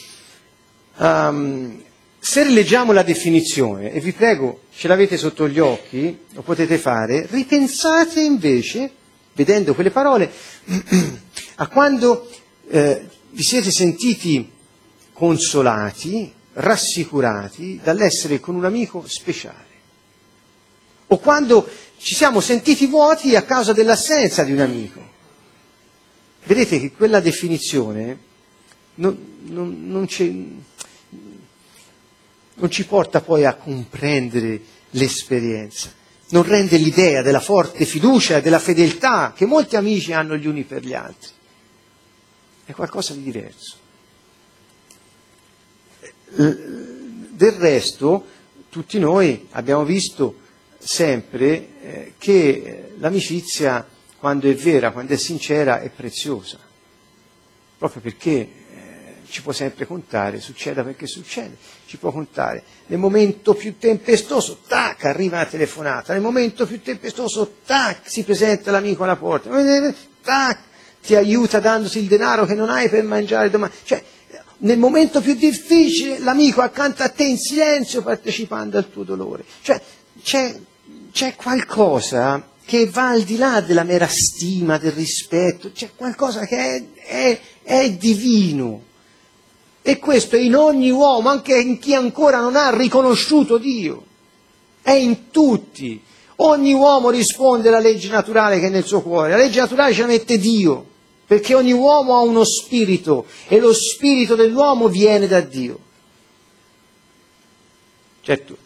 um, se rileggiamo la definizione, e vi prego, ce l'avete sotto gli occhi, lo potete fare, ripensate invece, vedendo quelle parole, a quando eh, vi siete sentiti consolati, rassicurati dall'essere con un amico speciale. O quando ci siamo sentiti vuoti a causa dell'assenza di un amico. Vedete che quella definizione non, non, non, non ci porta poi a comprendere l'esperienza, non rende l'idea della forte fiducia e della fedeltà che molti amici hanno gli uni per gli altri. È qualcosa di diverso. Del resto, tutti noi abbiamo visto sempre eh, che l'amicizia, quando è vera, quando è sincera, è preziosa, proprio perché eh, ci può sempre contare, succeda perché succede, ci può contare. Nel momento più tempestoso, tac, arriva una telefonata, nel momento più tempestoso, tac, si presenta l'amico alla porta, tac, ti aiuta dandosi il denaro che non hai per mangiare domani. Cioè, nel momento più difficile l'amico accanto a te in silenzio partecipando al tuo dolore. Cioè c'è, c'è qualcosa che va al di là della mera stima, del rispetto, c'è qualcosa che è, è, è divino. E questo è in ogni uomo, anche in chi ancora non ha riconosciuto Dio. È in tutti. Ogni uomo risponde alla legge naturale che è nel suo cuore. La legge naturale ce la mette Dio. Perché ogni uomo ha uno spirito e lo spirito dell'uomo viene da Dio. Certo,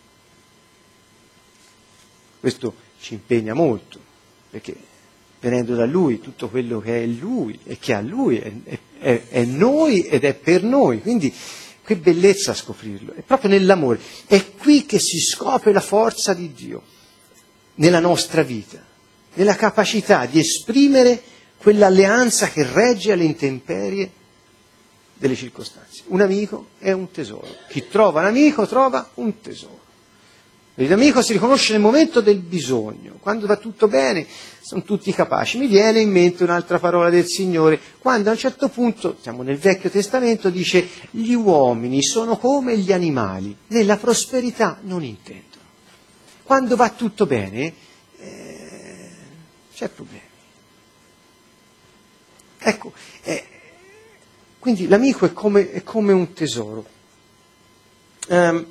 questo ci impegna molto, perché venendo da Lui tutto quello che è Lui e che ha Lui è, è, è noi ed è per noi, quindi che bellezza scoprirlo, è proprio nell'amore, è qui che si scopre la forza di Dio nella nostra vita, nella capacità di esprimere quell'alleanza che regge alle intemperie delle circostanze. Un amico è un tesoro. Chi trova un amico trova un tesoro. L'amico si riconosce nel momento del bisogno. Quando va tutto bene, sono tutti capaci. Mi viene in mente un'altra parola del Signore. Quando a un certo punto, siamo nel Vecchio Testamento, dice gli uomini sono come gli animali, nella prosperità non intendono. Quando va tutto bene, eh, c'è problema. Ecco, eh, quindi l'amico è come, è come un tesoro. Um,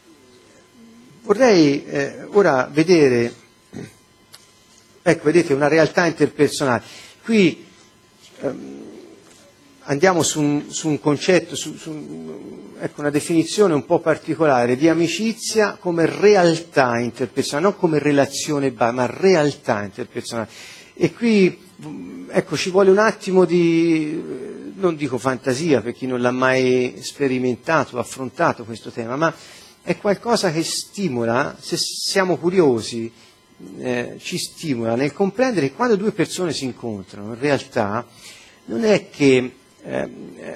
vorrei eh, ora vedere, ecco, vedete, una realtà interpersonale. Qui um, andiamo su un, su un concetto, su, su ecco, una definizione un po' particolare di amicizia come realtà interpersonale, non come relazione, ma realtà interpersonale. E qui ecco, ci vuole un attimo di, non dico fantasia per chi non l'ha mai sperimentato o affrontato questo tema, ma è qualcosa che stimola, se siamo curiosi, eh, ci stimola nel comprendere che quando due persone si incontrano, in realtà non è che eh,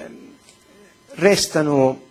restano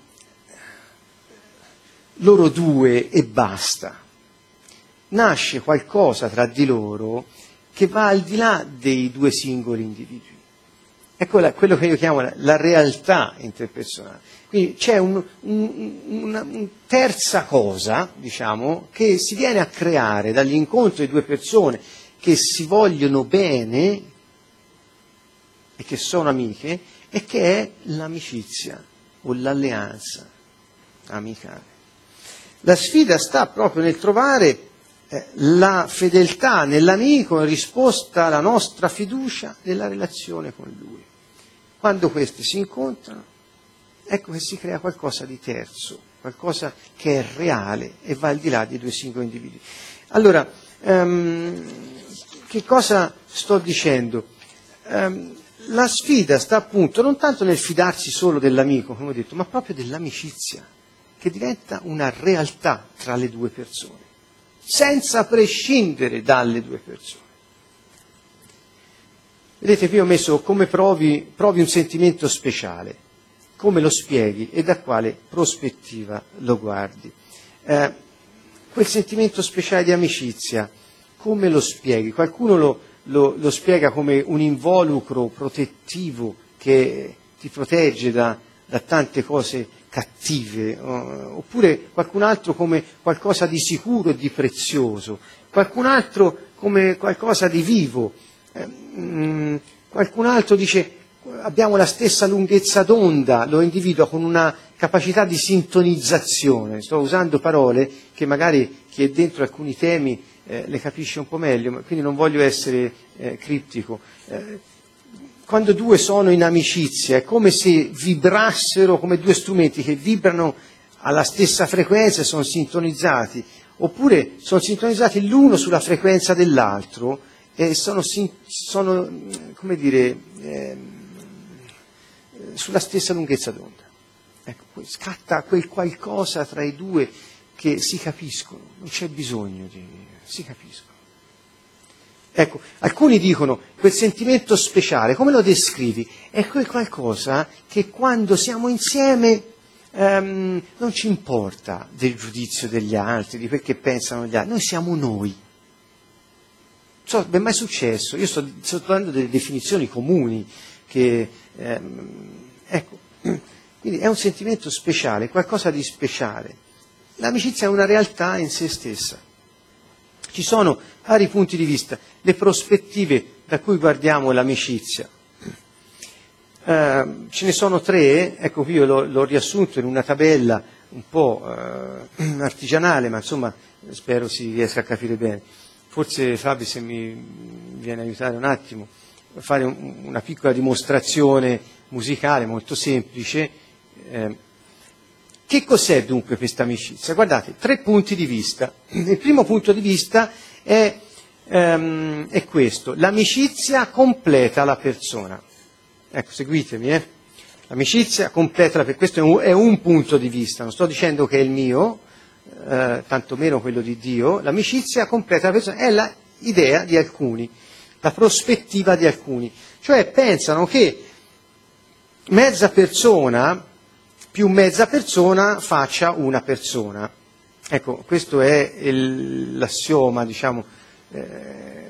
loro due e basta. Nasce qualcosa tra di loro che va al di là dei due singoli individui. È quella, quello che io chiamo la, la realtà interpersonale. Quindi c'è un, un, una un terza cosa, diciamo, che si viene a creare dall'incontro di due persone che si vogliono bene e che sono amiche, e che è l'amicizia o l'alleanza amicale. La sfida sta proprio nel trovare eh, la fedeltà nell'amico in risposta alla nostra fiducia nella relazione con lui. Quando questi si incontrano, ecco che si crea qualcosa di terzo, qualcosa che è reale e va al di là dei due singoli individui. Allora, um, che cosa sto dicendo? Um, la sfida sta appunto non tanto nel fidarsi solo dell'amico, come ho detto, ma proprio dell'amicizia, che diventa una realtà tra le due persone, senza prescindere dalle due persone. Vedete, qui ho messo come provi, provi un sentimento speciale, come lo spieghi e da quale prospettiva lo guardi. Eh, quel sentimento speciale di amicizia, come lo spieghi? Qualcuno lo, lo, lo spiega come un involucro protettivo che ti protegge da, da tante cose cattive, oppure qualcun altro come qualcosa di sicuro e di prezioso, qualcun altro come qualcosa di vivo. Eh, qualcun altro dice abbiamo la stessa lunghezza d'onda, lo individua con una capacità di sintonizzazione. Sto usando parole che magari chi è dentro alcuni temi eh, le capisce un po' meglio, quindi non voglio essere eh, criptico. Eh, quando due sono in amicizia è come se vibrassero come due strumenti che vibrano alla stessa frequenza e sono sintonizzati, oppure sono sintonizzati l'uno sulla frequenza dell'altro e sono, sono come dire, eh, sulla stessa lunghezza d'onda. Ecco, poi scatta quel qualcosa tra i due che si capiscono, non c'è bisogno di... si capiscono. Ecco, alcuni dicono, quel sentimento speciale, come lo descrivi? È quel qualcosa che quando siamo insieme ehm, non ci importa del giudizio degli altri, di quel che pensano gli altri, noi siamo noi. So, è mai successo? Io sto, sto dando delle definizioni comuni che, ehm, ecco, quindi è un sentimento speciale, qualcosa di speciale. L'amicizia è una realtà in se stessa. Ci sono vari punti di vista, le prospettive da cui guardiamo l'amicizia. Eh, ce ne sono tre, ecco qui io l'ho, l'ho riassunto in una tabella un po' eh, artigianale, ma insomma spero si riesca a capire bene. Forse Fabio, se mi viene a aiutare un attimo, fare un, una piccola dimostrazione musicale molto semplice. Eh, che cos'è dunque questa amicizia? Guardate, tre punti di vista. Il primo punto di vista è, ehm, è questo: l'amicizia completa la persona. Ecco, seguitemi, eh. L'amicizia completa la persona, questo è un, è un punto di vista, non sto dicendo che è il mio, eh, tantomeno quello di Dio. L'amicizia completa la persona, è l'idea di alcuni, la prospettiva di alcuni. Cioè pensano che mezza persona più mezza persona faccia una persona. Ecco, questo è il, l'assioma, diciamo, eh,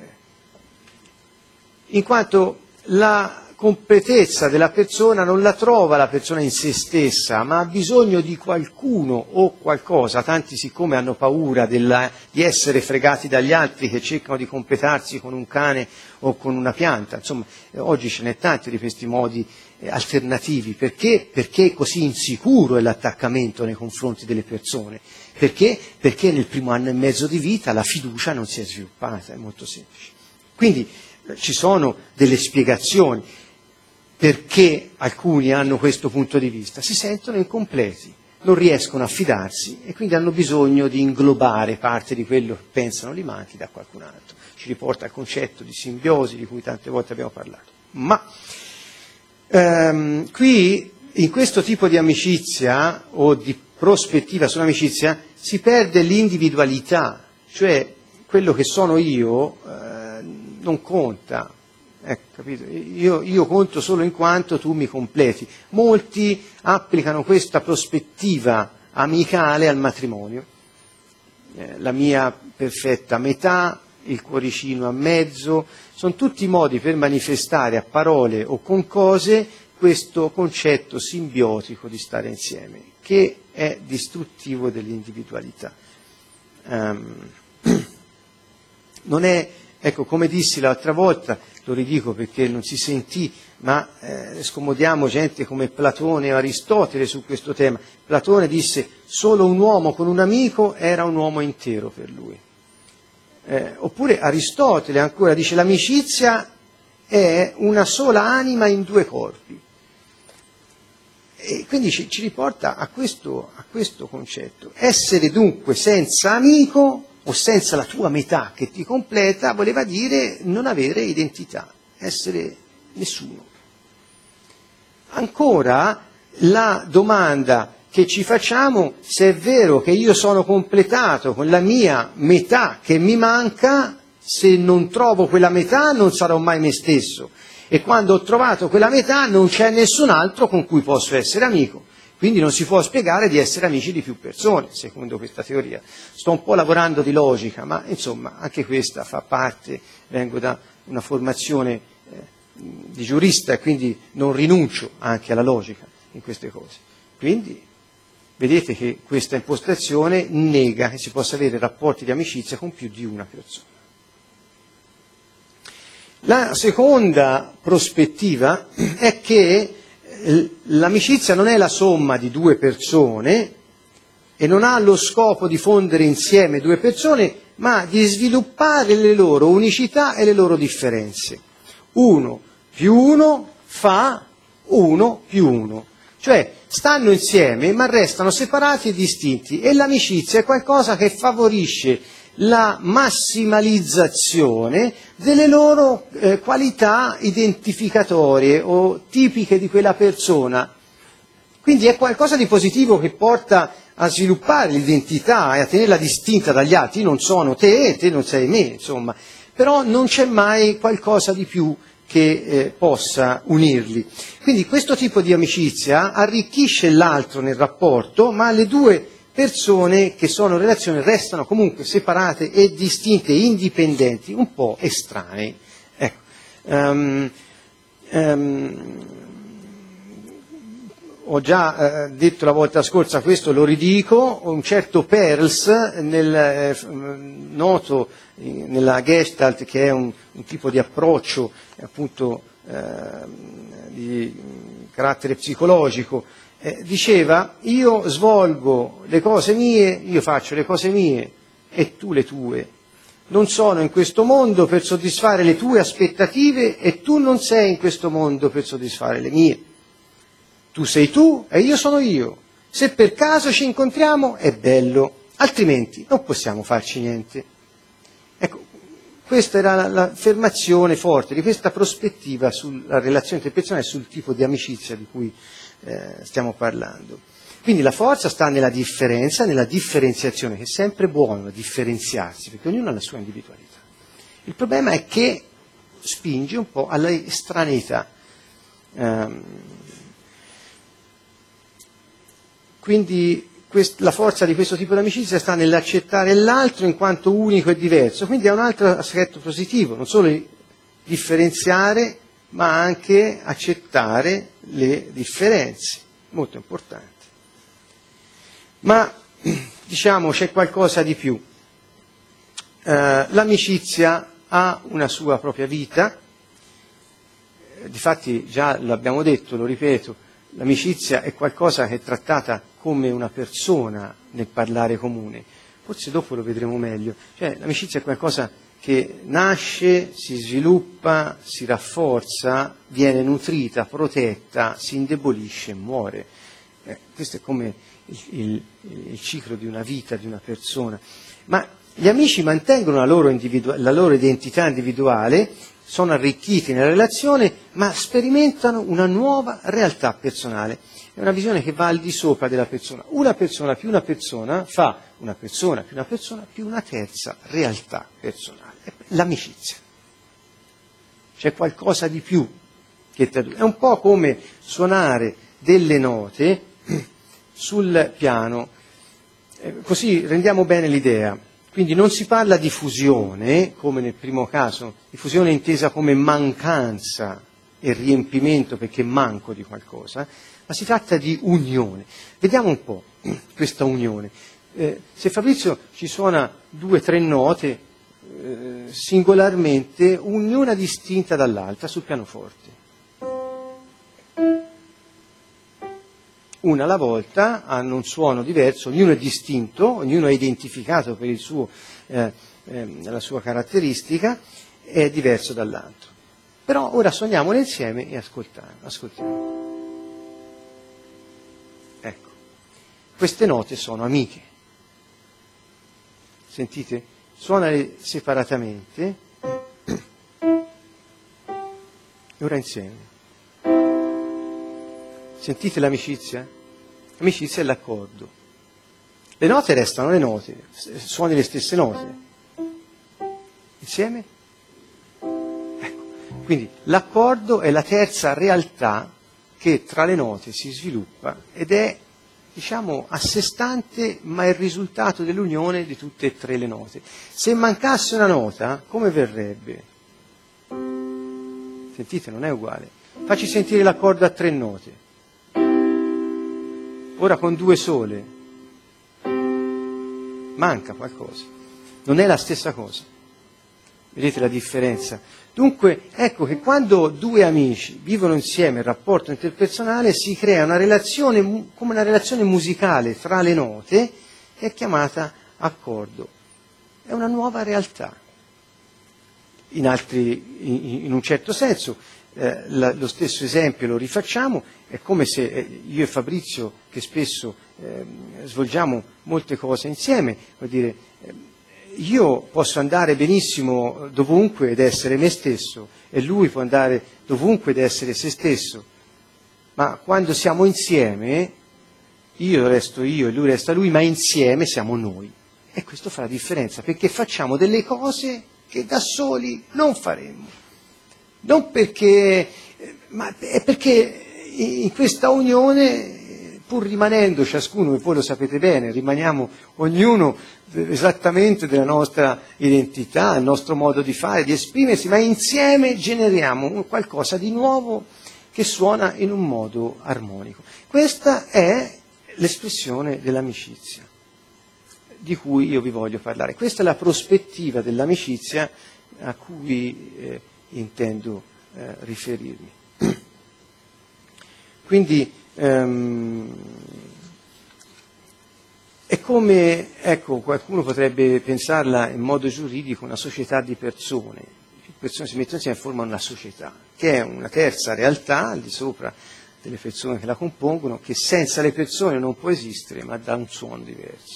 in quanto la completezza della persona non la trova la persona in se stessa, ma ha bisogno di qualcuno o qualcosa. Tanti, siccome hanno paura della, di essere fregati dagli altri, che cercano di completarsi con un cane o con una pianta. Insomma, eh, oggi ce n'è tanti di questi modi eh, alternativi. Perché? Perché è così insicuro è l'attaccamento nei confronti delle persone. Perché? Perché nel primo anno e mezzo di vita la fiducia non si è sviluppata, è molto semplice. Quindi eh, ci sono delle spiegazioni. Perché alcuni hanno questo punto di vista? Si sentono incompleti, non riescono a fidarsi e quindi hanno bisogno di inglobare parte di quello che pensano gli manchi da qualcun altro. Ci riporta al concetto di simbiosi di cui tante volte abbiamo parlato. Ma Ehm, qui, in questo tipo di amicizia o di prospettiva sull'amicizia, si perde l'individualità, cioè quello che sono io eh, non conta. Ecco, capito? Io, io conto solo in quanto tu mi completi. Molti applicano questa prospettiva amicale al matrimonio. Eh, la mia perfetta metà, il cuoricino a mezzo, sono tutti modi per manifestare a parole o con cose questo concetto simbiotico di stare insieme, che è distruttivo dell'individualità. Um, non è, ecco, come dissi l'altra volta, lo ridico perché non si sentì, ma eh, scomodiamo gente come Platone e Aristotele su questo tema. Platone disse: solo un uomo con un amico era un uomo intero per lui. Eh, oppure Aristotele ancora dice: l'amicizia è una sola anima in due corpi. E quindi ci, ci riporta a questo, a questo concetto. Essere dunque senza amico o senza la tua metà che ti completa voleva dire non avere identità, essere nessuno. Ancora la domanda che ci facciamo: se è vero che io sono completato con la mia metà che mi manca, se non trovo quella metà non sarò mai me stesso, e quando ho trovato quella metà non c'è nessun altro con cui posso essere amico, quindi non si può spiegare di essere amici di più persone, secondo questa teoria. Sto un po' lavorando di logica, ma insomma anche questa fa parte, vengo da una formazione eh, di giurista e quindi non rinuncio anche alla logica in queste cose. Quindi vedete che questa impostazione nega che si possa avere rapporti di amicizia con più di una persona. La seconda prospettiva è che l'amicizia non è la somma di due persone e non ha lo scopo di fondere insieme due persone, ma di sviluppare le loro unicità e le loro differenze. Uno più uno fa uno più uno. Cioè stanno insieme ma restano separati e distinti, e l'amicizia è qualcosa che favorisce la massimalizzazione delle loro eh, qualità identificatorie o tipiche di quella persona. Quindi è qualcosa di positivo che porta a sviluppare l'identità e a tenerla distinta dagli altri. Io non sono te e te non sei me, insomma, però non c'è mai qualcosa di più che eh, possa unirli. Quindi questo tipo di amicizia arricchisce l'altro nel rapporto, ma le due persone che sono in relazione restano comunque separate e distinte, indipendenti, un po' estranei. Ecco. Um, um, ho già eh, detto la volta scorsa, questo lo ridico, un certo Peirce, nel, eh, noto eh, nella Gestalt, che è un, un tipo di approccio appunto eh, di carattere psicologico, eh, diceva: io svolgo le cose mie, io faccio le cose mie e tu le tue. Non sono in questo mondo per soddisfare le tue aspettative e tu non sei in questo mondo per soddisfare le mie. Tu sei tu e io sono io. Se per caso ci incontriamo è bello, altrimenti non possiamo farci niente. Ecco, questa era l'affermazione forte di questa prospettiva sulla relazione interpersonale e sul tipo di amicizia di cui eh, stiamo parlando. Quindi la forza sta nella differenza, nella differenziazione, che è sempre buono differenziarsi, perché ognuno ha la sua individualità. Il problema è che spinge un po' alla estraneità. Um, Quindi quest- la forza di questo tipo di amicizia sta nell'accettare l'altro in quanto unico e diverso, quindi è un altro aspetto positivo, non solo differenziare, ma anche accettare le differenze, molto importante. Ma diciamo c'è qualcosa di più. Eh, l'amicizia ha una sua propria vita, eh, difatti già l'abbiamo detto, lo ripeto, l'amicizia è qualcosa che è trattata come una persona nel parlare comune. Forse dopo lo vedremo meglio. Cioè, l'amicizia è qualcosa che nasce, si sviluppa, si rafforza, viene nutrita, protetta, si indebolisce e muore. Eh, questo è come il, il, il ciclo di una vita, di una persona. Ma gli amici mantengono la loro, individua- la loro identità individuale sono arricchiti nella relazione, ma sperimentano una nuova realtà personale. È una visione che va al di sopra della persona. Una persona più una persona fa una persona più una persona più una terza realtà personale, l'amicizia. C'è qualcosa di più che traduce. È un po' come suonare delle note sul piano, eh, così rendiamo bene l'idea. Quindi non si parla di fusione, come nel primo caso, di fusione intesa come mancanza e riempimento perché manco di qualcosa, ma si tratta di unione. Vediamo un po' questa unione. Eh, se Fabrizio ci suona due o tre note eh, singolarmente, ognuna distinta dall'altra sul pianoforte. Una alla volta hanno un suono diverso, ognuno è distinto, ognuno è identificato per il suo, eh, eh, la sua caratteristica, è diverso dall'altro. Però ora suoniamole insieme e ascoltiamo. ascoltiamo. Ecco, queste note sono amiche. Sentite? Suonale separatamente e ora insieme. Sentite l'amicizia? L'amicizia è l'accordo. Le note restano le note, suoni le stesse note. Insieme? Ecco. Quindi l'accordo è la terza realtà che tra le note si sviluppa ed è, diciamo, a sé stante, ma è il risultato dell'unione di tutte e tre le note. Se mancasse una nota, come verrebbe? Sentite, non è uguale. Facci sentire l'accordo a tre note. Ora con due sole. Manca qualcosa. Non è la stessa cosa. Vedete la differenza? Dunque, ecco che quando due amici vivono insieme il rapporto interpersonale si crea una relazione, come una relazione musicale tra le note, che è chiamata accordo. È una nuova realtà. In, altri, in, in un certo senso, eh, la, lo stesso esempio lo rifacciamo, è come se eh, io e Fabrizio, che spesso eh, svolgiamo molte cose insieme, vuol dire, eh, io posso andare benissimo dovunque ed essere me stesso e lui può andare dovunque ed essere se stesso, ma quando siamo insieme, io resto io e lui resta lui, ma insieme siamo noi. E questo fa la differenza, perché facciamo delle cose che da soli non faremmo. Non perché, ma è perché in questa unione, pur rimanendo ciascuno, e voi lo sapete bene, rimaniamo ognuno esattamente della nostra identità, il nostro modo di fare, di esprimersi, ma insieme generiamo qualcosa di nuovo che suona in un modo armonico. Questa è l'espressione dell'amicizia di cui io vi voglio parlare. Questa è la prospettiva dell'amicizia a cui eh, intendo eh, riferirmi. Quindi ehm, è come, ecco, qualcuno potrebbe pensarla in modo giuridico, una società di persone. Le persone si mettono insieme e formano una società, che è una terza realtà al di sopra delle persone che la compongono, che senza le persone non può esistere, ma dà un suono diverso.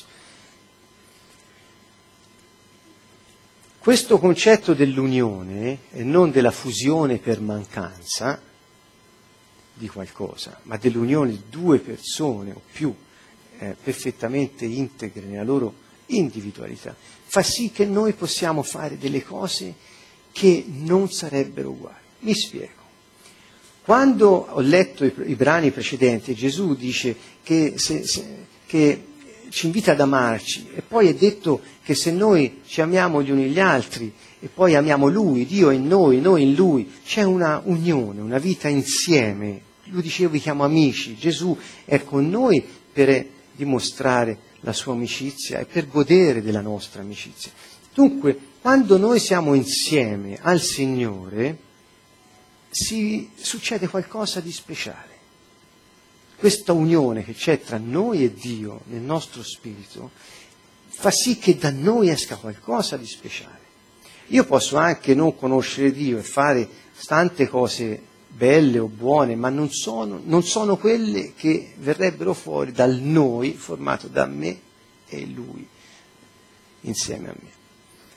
Questo concetto dell'unione e non della fusione per mancanza di qualcosa, ma dell'unione di due persone o più eh, perfettamente integre nella loro individualità, fa sì che noi possiamo fare delle cose che non sarebbero uguali. Mi spiego. Quando ho letto i, i brani precedenti, Gesù dice che, se, se, che ci invita ad amarci e poi è detto che se noi ci amiamo gli uni gli altri e poi amiamo Lui, Dio in noi, noi in Lui, c'è una unione, una vita insieme. Lui dice io vi chiamo amici, Gesù è con noi per dimostrare la sua amicizia e per godere della nostra amicizia. Dunque, quando noi siamo insieme al Signore, si succede qualcosa di speciale. Questa unione che c'è tra noi e Dio nel nostro spirito fa sì che da noi esca qualcosa di speciale. Io posso anche non conoscere Dio e fare tante cose belle o buone, ma non sono, non sono quelle che verrebbero fuori dal noi formato da me e Lui insieme a me.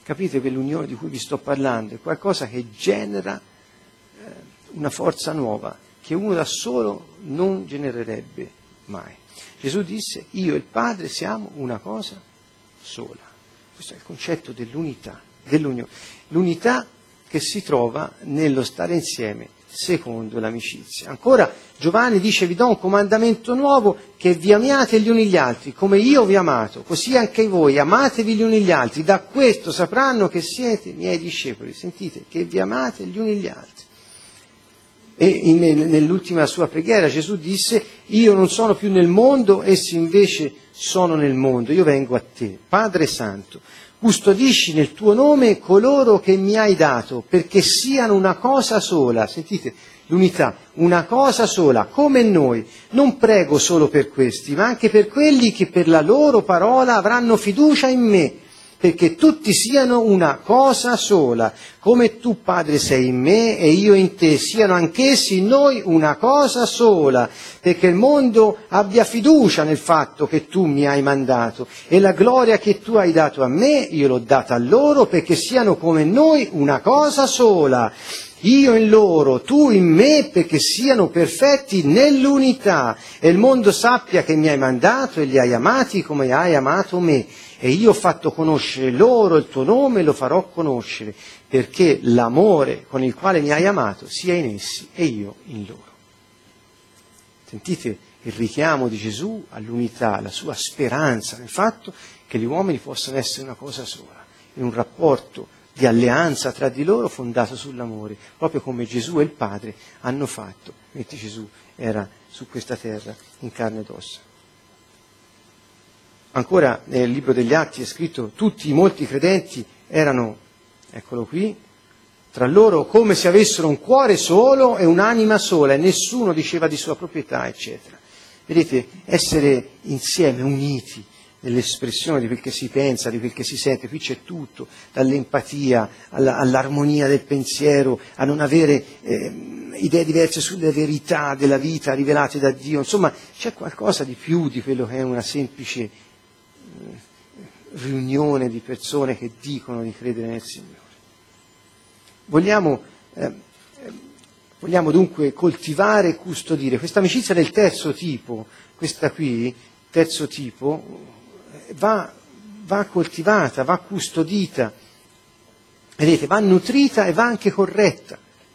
Capite che l'unione di cui vi sto parlando è qualcosa che genera eh, una forza nuova, che uno da solo non genererebbe mai. Gesù disse: io e il Padre siamo una cosa sola. Questo è il concetto dell'unità, dell'unione. L'unità che si trova nello stare insieme secondo l'amicizia. Ancora Giovanni dice: vi do un comandamento nuovo, che vi amiate gli uni gli altri, come io vi ho amato, così anche voi amatevi gli uni gli altri, da questo sapranno che siete miei discepoli. Sentite, che vi amate gli uni gli altri. E in, nell'ultima sua preghiera Gesù disse: io non sono più nel mondo, essi invece sono nel mondo, io vengo a te. Padre Santo, custodisci nel tuo nome coloro che mi hai dato, perché siano una cosa sola. Sentite l'unità, una cosa sola, come noi. Non prego solo per questi, ma anche per quelli che per la loro parola avranno fiducia in me, perché tutti siano una cosa sola, come tu, Padre, sei in me e io in te, siano anch'essi in noi una cosa sola, perché il mondo abbia fiducia nel fatto che tu mi hai mandato, e la gloria che tu hai dato a me, io l'ho data a loro, perché siano come noi una cosa sola. Io in loro, tu in me, perché siano perfetti nell'unità, e il mondo sappia che mi hai mandato e li hai amati come hai amato me. E io ho fatto conoscere loro il tuo nome e lo farò conoscere, perché l'amore con il quale mi hai amato sia in essi e io in loro. Sentite il richiamo di Gesù all'unità, la sua speranza nel fatto che gli uomini possano essere una cosa sola, in un rapporto di alleanza tra di loro fondato sull'amore, proprio come Gesù e il Padre hanno fatto, mentre Gesù era su questa terra in carne ed ossa. Ancora nel libro degli Atti è scritto: tutti i molti credenti erano, eccolo qui, tra loro come se avessero un cuore solo e un'anima sola, e nessuno diceva di sua proprietà, eccetera. Vedete, essere insieme, uniti nell'espressione di quel che si pensa, di quel che si sente, qui c'è tutto, dall'empatia alla, all'armonia del pensiero, a non avere eh, idee diverse sulle verità della vita rivelate da Dio. Insomma, c'è qualcosa di più di quello che è una semplice riunione di persone che dicono di credere nel Signore. Vogliamo, eh, vogliamo dunque coltivare e custodire questa amicizia del terzo tipo. Questa qui, terzo tipo, va, va coltivata, va custodita, vedete, va nutrita e va anche corretta.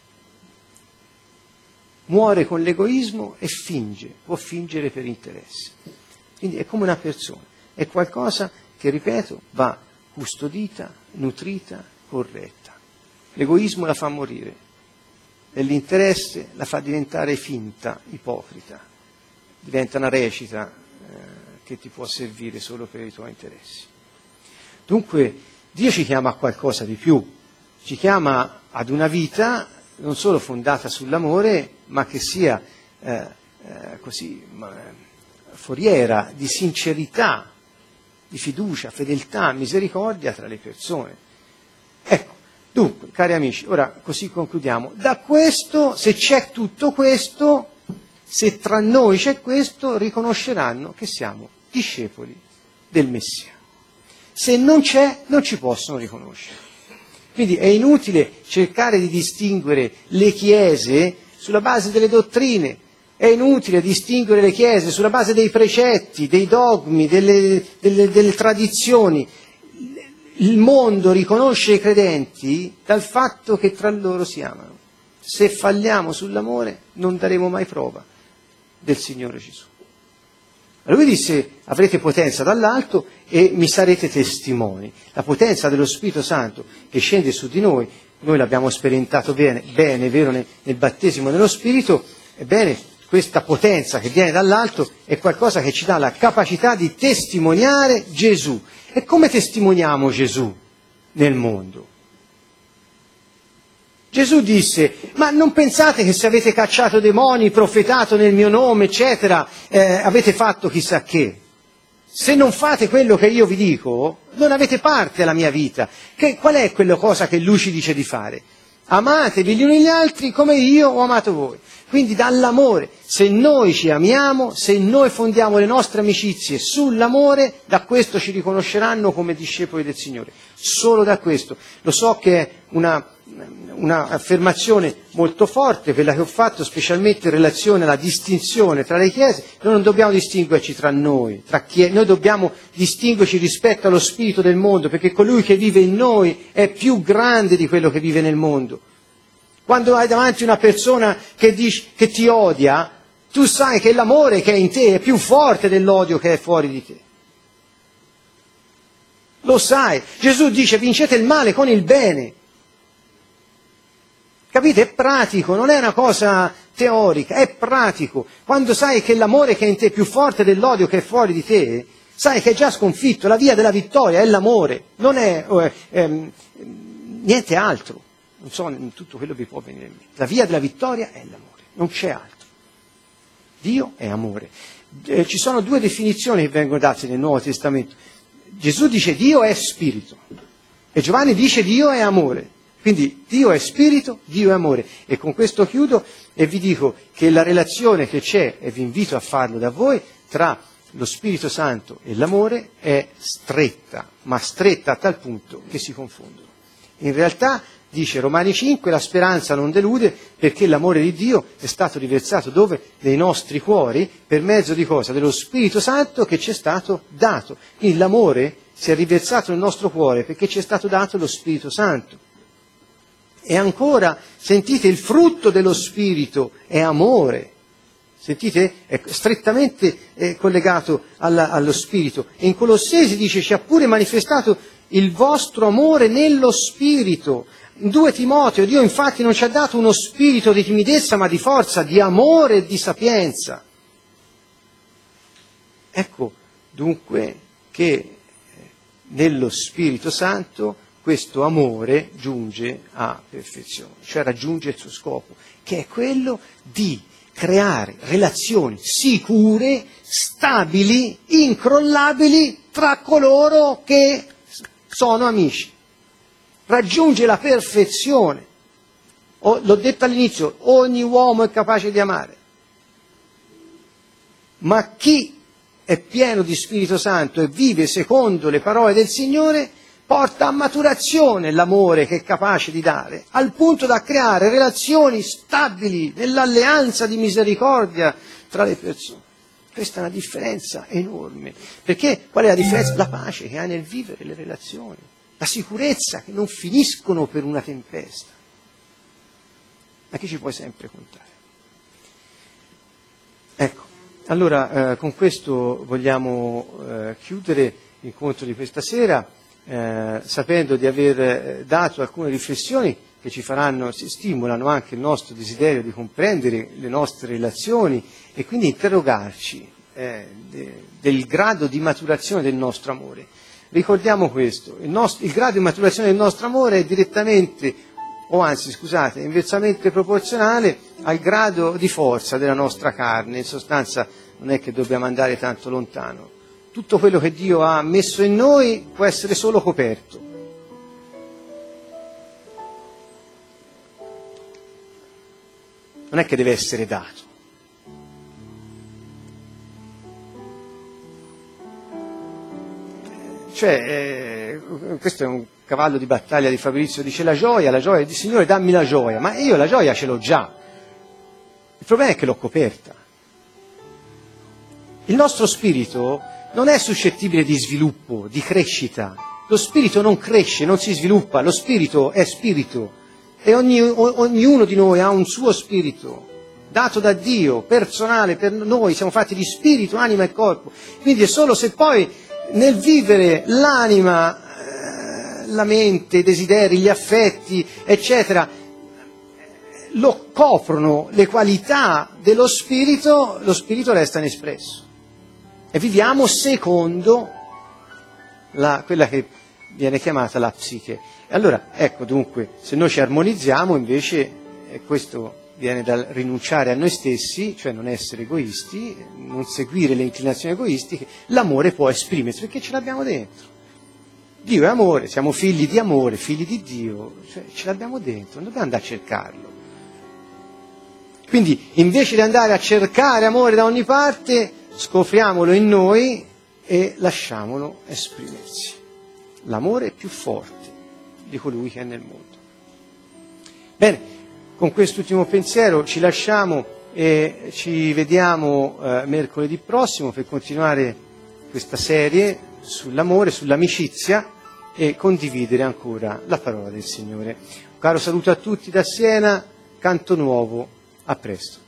Muore con l'egoismo e finge, può fingere per interesse. Quindi è come una persona. È qualcosa che, ripeto, va custodita, nutrita, corretta. L'egoismo la fa morire e l'interesse la fa diventare finta, ipocrita. Diventa una recita eh, che ti può servire solo per i tuoi interessi. Dunque, Dio ci chiama a qualcosa di più. Ci chiama ad una vita non solo fondata sull'amore, ma che sia eh, eh, così ma, foriera di sincerità, di fiducia, fedeltà, misericordia tra le persone. Ecco, dunque, cari amici, ora così concludiamo. Da questo, se c'è tutto questo, se tra noi c'è questo, riconosceranno che siamo discepoli del Messia. Se non c'è, non ci possono riconoscere. Quindi è inutile cercare di distinguere le chiese sulla base delle dottrine. È inutile distinguere le chiese sulla base dei precetti, dei dogmi, delle, delle, delle tradizioni. Il mondo riconosce i credenti dal fatto che tra loro si amano. Se falliamo sull'amore non daremo mai prova del Signore Gesù. Lui disse: avrete potenza dall'alto e mi sarete testimoni. La potenza dello Spirito Santo che scende su di noi, noi l'abbiamo sperimentato bene, bene, vero, nel, nel battesimo dello Spirito. Ebbene, questa potenza che viene dall'alto è qualcosa che ci dà la capacità di testimoniare Gesù. E come testimoniamo Gesù nel mondo? Gesù disse: ma non pensate che se avete cacciato demoni, profetato nel mio nome, eccetera, eh, avete fatto chissà che. Se non fate quello che io vi dico, non avete parte alla mia vita. Che, qual è quella cosa che Lui ci dice di fare? Amatevi gli uni gli altri come io ho amato voi. Quindi dall'amore, se noi ci amiamo, se noi fondiamo le nostre amicizie sull'amore, da questo ci riconosceranno come discepoli del Signore. Solo da questo. Lo so che è una, una affermazione molto forte, quella che ho fatto, specialmente in relazione alla distinzione tra le chiese. Noi non dobbiamo distinguerci tra noi, tra chi è, noi dobbiamo distinguerci rispetto allo spirito del mondo, perché colui che vive in noi è più grande di quello che vive nel mondo. Quando hai davanti una persona che, dice, che ti odia, tu sai che l'amore che è in te è più forte dell'odio che è fuori di te. Lo sai. Gesù dice: vincete il male con il bene. Capite? È pratico, non è una cosa teorica, è pratico. Quando sai che l'amore che è in te è più forte dell'odio che è fuori di te, sai che è già sconfitto. La via della vittoria è l'amore, non è eh, ehm, niente altro. Non so, tutto quello vi può venire in mente. La via della vittoria è l'amore, non c'è altro. Dio è amore. Eh, ci sono due definizioni che vengono date nel Nuovo Testamento. Gesù dice Dio è spirito e Giovanni dice Dio è amore. Quindi Dio è spirito, Dio è amore. E con questo chiudo e vi dico che la relazione che c'è, e vi invito a farlo da voi, tra lo Spirito Santo e l'amore è stretta, ma stretta a tal punto che si confondono. In realtà, dice Romani cinque, la speranza non delude perché l'amore di Dio è stato riversato dove? Nei nostri cuori, per mezzo di cosa? Dello Spirito Santo che ci è stato dato. Quindi l'amore si è riversato nel nostro cuore perché ci è stato dato lo Spirito Santo. E ancora, sentite, il frutto dello Spirito è amore. Sentite? È strettamente eh, collegato alla, allo Spirito. E in Colossesi dice, ci ha pure manifestato il vostro amore nello Spirito. In due Timoteo, Dio infatti non ci ha dato uno spirito di timidezza, ma di forza, di amore e di sapienza. Ecco dunque che nello Spirito Santo questo amore giunge a perfezione, cioè raggiunge il suo scopo, che è quello di creare relazioni sicure, stabili, incrollabili tra coloro che sono amici. Raggiunge la perfezione. Oh, l'ho detto all'inizio, ogni uomo è capace di amare. Ma chi è pieno di Spirito Santo e vive secondo le parole del Signore porta a maturazione l'amore che è capace di dare, al punto da creare relazioni stabili nell'alleanza di misericordia tra le persone. Questa è una differenza enorme. Perché qual è la differenza? La pace che hai nel vivere le relazioni, la sicurezza che non finiscono per una tempesta. Ma chi ci puoi sempre contare? Ecco, allora eh, con questo vogliamo eh, chiudere l'incontro di questa sera, eh, sapendo di aver dato alcune riflessioni che ci faranno, stimolano anche il nostro desiderio di comprendere le nostre relazioni e quindi interrogarci eh, de, del grado di maturazione del nostro amore. Ricordiamo questo, il, nostro, il grado di maturazione del nostro amore è direttamente, o anzi scusate, inversamente proporzionale al grado di forza della nostra carne. In sostanza non è che dobbiamo andare tanto lontano. Tutto quello che Dio ha messo in noi può essere solo coperto. Non è che deve essere dato. Cioè, eh, questo è un cavallo di battaglia di Fabrizio, dice la gioia, la gioia, dice Signore dammi la gioia, ma io la gioia ce l'ho già. Il problema è che l'ho coperta. Il nostro spirito non è suscettibile di sviluppo, di crescita. Lo spirito non cresce, non si sviluppa, lo spirito è spirito e ogni, ognuno di noi ha un suo spirito dato da Dio, personale per noi, siamo fatti di spirito, anima e corpo. Quindi è solo se poi nel vivere l'anima, eh, la mente, i desideri, gli affetti, eccetera, lo coprono le qualità dello spirito, lo spirito resta inespresso. E viviamo secondo la, quella che viene chiamata la psiche. E allora, ecco dunque, se noi ci armonizziamo invece, e questo viene dal rinunciare a noi stessi, cioè non essere egoisti, non seguire le inclinazioni egoistiche, l'amore può esprimersi, perché ce l'abbiamo dentro. Dio è amore, siamo figli di amore, figli di Dio, cioè, ce l'abbiamo dentro, non dobbiamo andare a cercarlo. Quindi invece di andare a cercare amore da ogni parte, scopriamolo in noi e lasciamolo esprimersi. L'amore è più forte di colui che è nel mondo. Bene, con quest'ultimo pensiero ci lasciamo e ci vediamo eh, mercoledì prossimo per continuare questa serie sull'amore, sull'amicizia e condividere ancora la parola del Signore. Un caro saluto a tutti da Siena, Canto Nuovo, a presto.